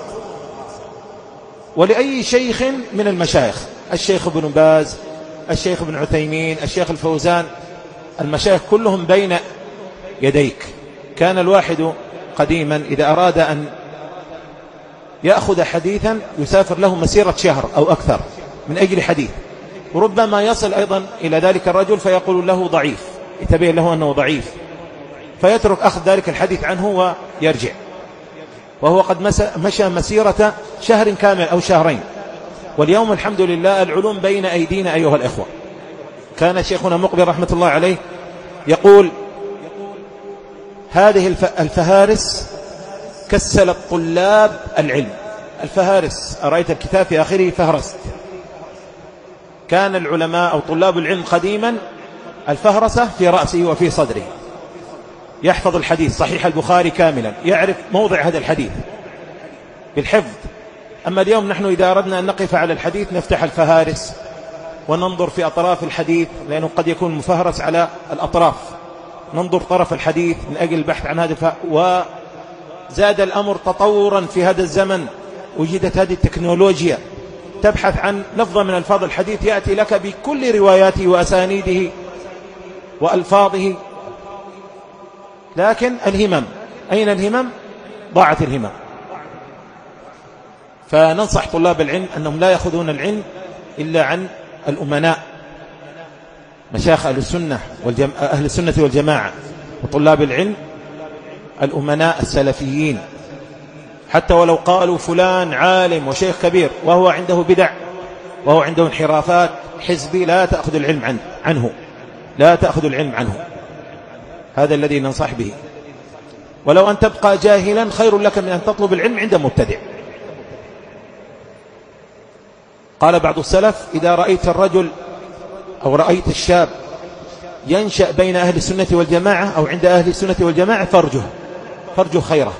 ولأي شيخ من المشايخ، الشيخ ابن باز، الشيخ ابن عثيمين، الشيخ الفوزان، المشايخ كلهم بين يديك. كان الواحد قديما إذا أراد أن يأخذ حديثا يسافر له مسيرة شهر أو أكثر من أجل حديث، وربما يصل أيضا إلى ذلك الرجل فيقول له ضعيف، يتبين له أنه ضعيف، فيترك أخذ ذلك الحديث عنه ويرجع، وهو قد مشى مسيرة شهر كامل أو شهرين. واليوم الحمد لله العلوم بين أيدينا أيها الإخوة. كان شيخنا مقبل رحمة الله عليه يقول: هذه الفهارس كسل الطلاب العلم. الفهارس، أرأيت الكتاب في آخره فهرست. كان العلماء أو طلاب العلم قديما الفهرسة في رأسه وفي صدره، يحفظ الحديث صحيح البخاري كاملا، يعرف موضع هذا الحديث بالحفظ. أما اليوم نحن إذا أردنا أن نقف على الحديث نفتح الفهارس وننظر في أطراف الحديث، لأنه قد يكون مفهرس على الأطراف، ننظر طرف الحديث من أجل البحث عن هذا الف... وزاد الأمر تطورا في هذا الزمن، وجدت هذه التكنولوجيا، تبحث عن لفظة من ألفاظ الحديث يأتي لك بكل رواياته وأسانيده وألفاظه. لكن الهمم، أين الهمم؟ ضاعت الهمم. فننصح طلاب العلم أنهم لا يأخذون العلم إلا عن الأمناء، مشايخ أهل السنة والجم... أهل السنة والجماعة. وطلاب العلم الأمناء السلفيين، حتى ولو قالوا فلان عالم وشيخ كبير وهو عنده بدع وهو عنده انحرافات حزبي، لا تأخذ العلم عنه, عنه. لا تأخذ العلم عنه. هذا الذي ننصح به. ولو أن تبقى جاهلا خير لك من أن تطلب العلم عند مبتدع. قال بعض السلف: إذا رأيت الرجل أو رأيت الشاب ينشأ بين أهل السنة والجماعة أو عند أهل السنة والجماعة فرجه فرجه خيره.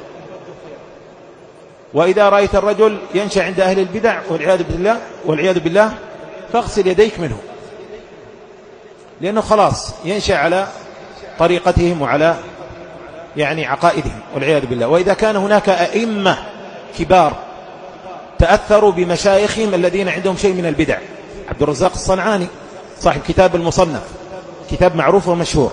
وإذا رأيت الرجل ينشأ عند أهل البدع والعياذ بالله والعياذ بالله فاغسل يديك منه، لأنه خلاص ينشأ على طريقتهم وعلى يعني عقائدهم والعياذ بالله. وإذا كان هناك أئمة كبار تأثروا بمشايخهم الذين عندهم شيء من البدع، عبد الرزاق الصنعاني صاحب كتاب المصنف، كتاب معروف ومشهور،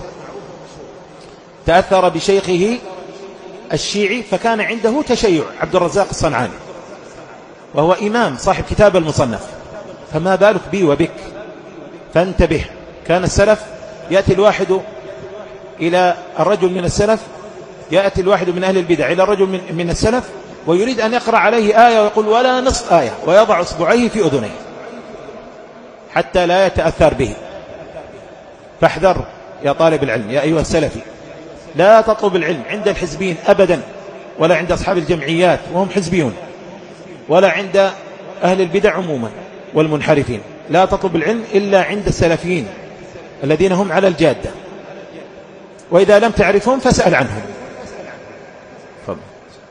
تأثر بشيخه الشيعي فكان عنده تشيع، عبد الرزاق الصنعاني، وهو إمام صاحب كتاب المصنف، فما بالك بي وبك؟ فانتبه. كان السلف يأتي الواحد إلى الرجل من السلف، يأتي الواحد من أهل البدع إلى الرجل من, من السلف ويريد أن يقرأ عليه آية ويقول ولا نصف آية، ويضع أصبعيه في أذنيه حتى لا يتأثر به. فاحذر يا طالب العلم يا أيها السلفي، لا تطلب العلم عند الحزبين أبدا، ولا عند أصحاب الجمعيات وهم حزبيون، ولا عند أهل البدع عموما والمنحرفين. لا تطلب العلم إلا عند السلفيين الذين هم على الجادة، وإذا لم تعرفهم فاسأل عنهم. فضل.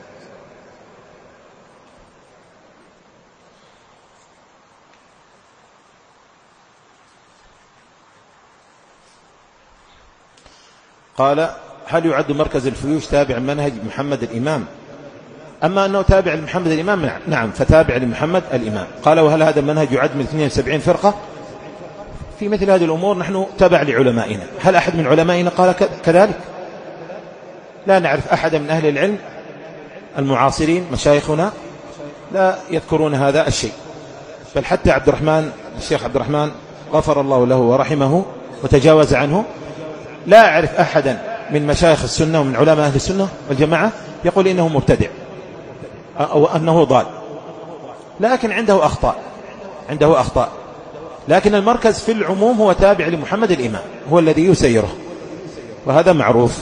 قال: هل يعد مركز الفيوش تابع منهج محمد الإمام؟ أما أنه تابع لمحمد الإمام نعم، فتابع لمحمد الإمام. قال: وهل هذا المنهج يعد من اثنين وسبعين فرقة؟ في مثل هذه الأمور نحن تبع لعلمائنا. هل أحد من علمائنا قال كذلك؟ لا نعرف أحد من أهل العلم المعاصرين مشايخنا لا يذكرون هذا الشيء. بل حتى عبد الرحمن الشيخ عبد الرحمن غفر الله له ورحمه وتجاوز عنه، لا أعرف أحدا من مشايخ السنة ومن علماء أهل السنة والجماعة يقول إنه مبتدع أو أنه ضال، لكن عنده أخطاء عنده أخطاء لكن المركز في العموم هو تابع لمحمد الإمام، هو الذي يسيره، وهذا معروف.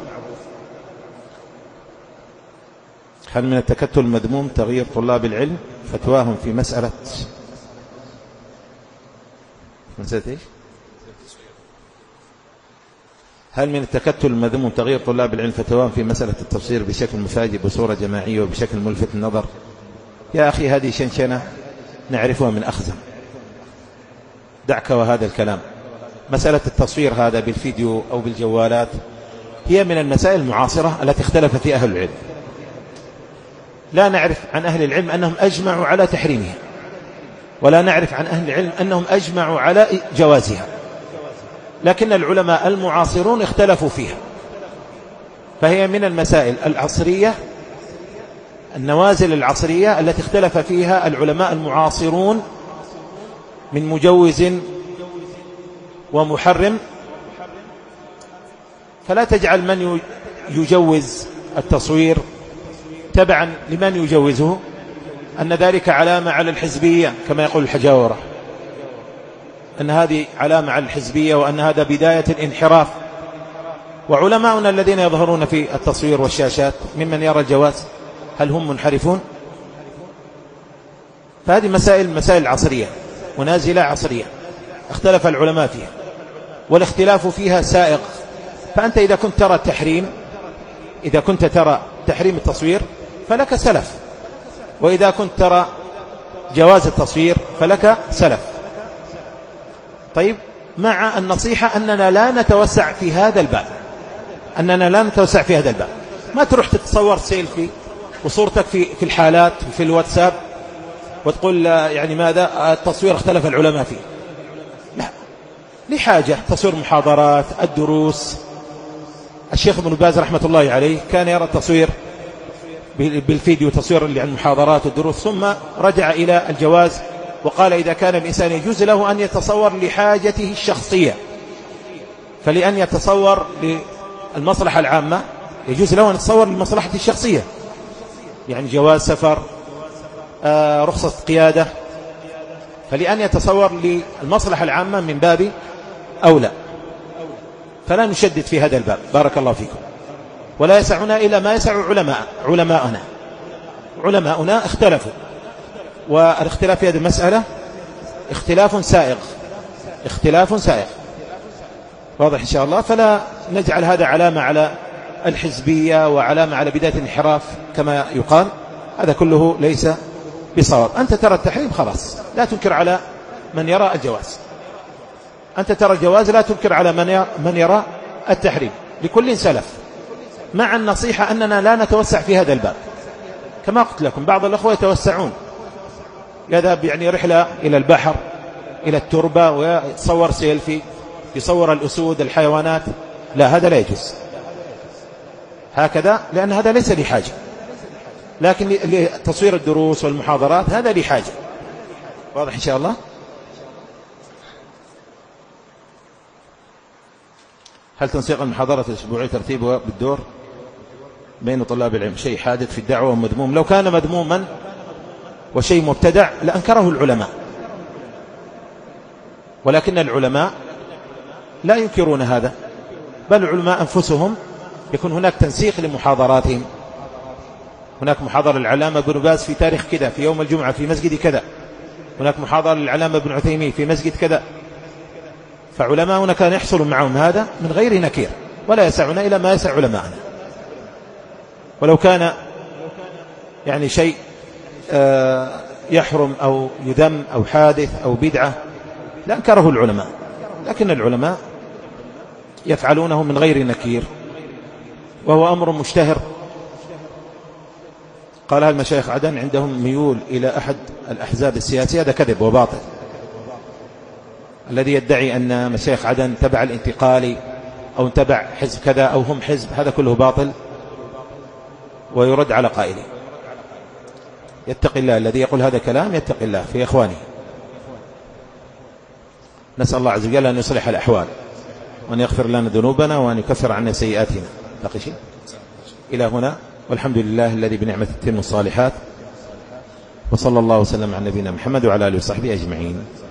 هل من التكتل المذموم تغيير طلاب العلم فتواهم في مسألة مسألة إيش؟ هل من التكتل المذموم تغيير طلاب العلم فتواهم في مسألة التفسير بشكل مفاجئ بصورة جماعية وبشكل ملفت النظر؟ يا أخي هذه شنشنة نعرفها من أخزم، دعك وهذا الكلام. مسألة التصوير هذا بالفيديو أو بالجوالات هي من المسائل المعاصرة التي اختلف فيها أهل العلم، لا نعرف عن أهل العلم أنهم أجمعوا على تحريمها، ولا نعرف عن أهل العلم أنهم أجمعوا على جوازها، لكن العلماء المعاصرون اختلفوا فيها، فهي من المسائل العصرية النوازل العصرية التي اختلف فيها العلماء المعاصرون من مجوز ومحرم. فلا تجعل من يجوز التصوير تبعا لمن يجوزه أن ذلك علامة على الحزبية كما يقول الحجاورة، أن هذه علامة على الحزبية وأن هذا بداية الانحراف. وعلماؤنا الذين يظهرون في التصوير والشاشات ممن يرى الجواز هل هم منحرفون؟ فهذه مسائل مسائل عصرية ونازلة عصرية اختلف العلماء فيها، والاختلاف فيها سائغ. فأنت إذا كنت ترى التحريم إذا كنت ترى تحريم التصوير فلك سلف، وإذا كنت ترى جواز التصوير فلك سلف. طيب، مع النصيحة أننا لا نتوسع في هذا الباب أننا لا نتوسع في هذا الباب ما تروح تتصور سيلفي وصورتك في في الحالات في الواتساب وتقول يعني ماذا التصوير اختلف العلماء فيه. لا، لحاجة تصوير محاضرات الدروس. الشيخ ابن باز رحمة الله عليه كان يرى التصوير بالفيديو تصوير المحاضرات والدروس، ثم رجع إلى الجواز وقال إذا كان الإنسان يجوز له أن يتصور لحاجته الشخصية، فلأن يتصور للمصلحة العامة يجوز له أن يتصور للمصلحة الشخصية، يعني جواز سفر آه، رخصة قيادة، فلأن يتصور للمصلحة العامة من باب أولى. فلا نشدد في هذا الباب بارك الله فيكم، ولا يسعنا إلا ما يسع علماء علماءنا علماؤنا اختلفوا، والاختلاف في هذه المسألة اختلاف سائغ اختلاف سائغ واضح إن شاء الله. فلا نجعل هذا علامة على الحزبية وعلامة على بداية الانحراف كما يقال، هذا كله ليس بصواب. أنت ترى التحريم خلاص، لا تنكر على من يرى الجواز، أنت ترى الجواز لا تنكر على من يرى التحريم، لكل سلف، مع النصيحة أننا لا نتوسع في هذا الباب. كما قلت لكم بعض الأخوة يتوسعون، يذهب يعني رحلة إلى البحر إلى التربة ويتصور سيلفي، يصور الأسود الحيوانات، لا هذا لا يجوز هكذا، لأن هذا ليس لحاجة، لكن لتصوير الدروس والمحاضرات هذا لحاجة. واضح إن شاء الله. هل تنسيق المحاضرة الأسبوعية ترتيبها بالدور بين طلاب العلم شيء حادث في الدعوة ومذموم؟ لو كان مذموما وشيء مبتدع لأنكره العلماء، ولكن العلماء لا ينكرون هذا، بل العلماء أنفسهم يكون هناك تنسيق لمحاضراتهم. هناك محاضرة للعلامة ابن باز في تاريخ كذا في يوم الجمعة في مسجد كذا، هناك محاضرة للعلامة ابن عثيمين في مسجد كذا، فعلماؤنا كان يحصل معهم هذا من غير نكير، ولا يسعنا إلى ما يسع علماءنا. ولو كان يعني شيء يحرم أو يذم أو حادث أو بدعة لأنكره العلماء، لكن العلماء يفعلونه من غير نكير، وهو أمر مشتهر. قال المشايخ عدن عندهم ميول إلى أحد الأحزاب السياسية، هذا كذب وباطل. الذي يدعي أن مشايخ عدن تبع الانتقالي أو تبع حزب كذا أو هم حزب، هذا كله باطل ويرد على قائله. يتقي الله الذي يقول هذا كلام، يتقي الله في إخوانه. نسأل الله عز وجل أن يصلح الأحوال وأن يغفر لنا ذنوبنا وأن يكفر عنا سيئاتنا. باقي شيء؟ إلى هنا، والحمد لله الذي بنعمة تتم الصالحات، وصلى الله وسلم على نبينا محمد وعلى آله وصحبه أجمعين.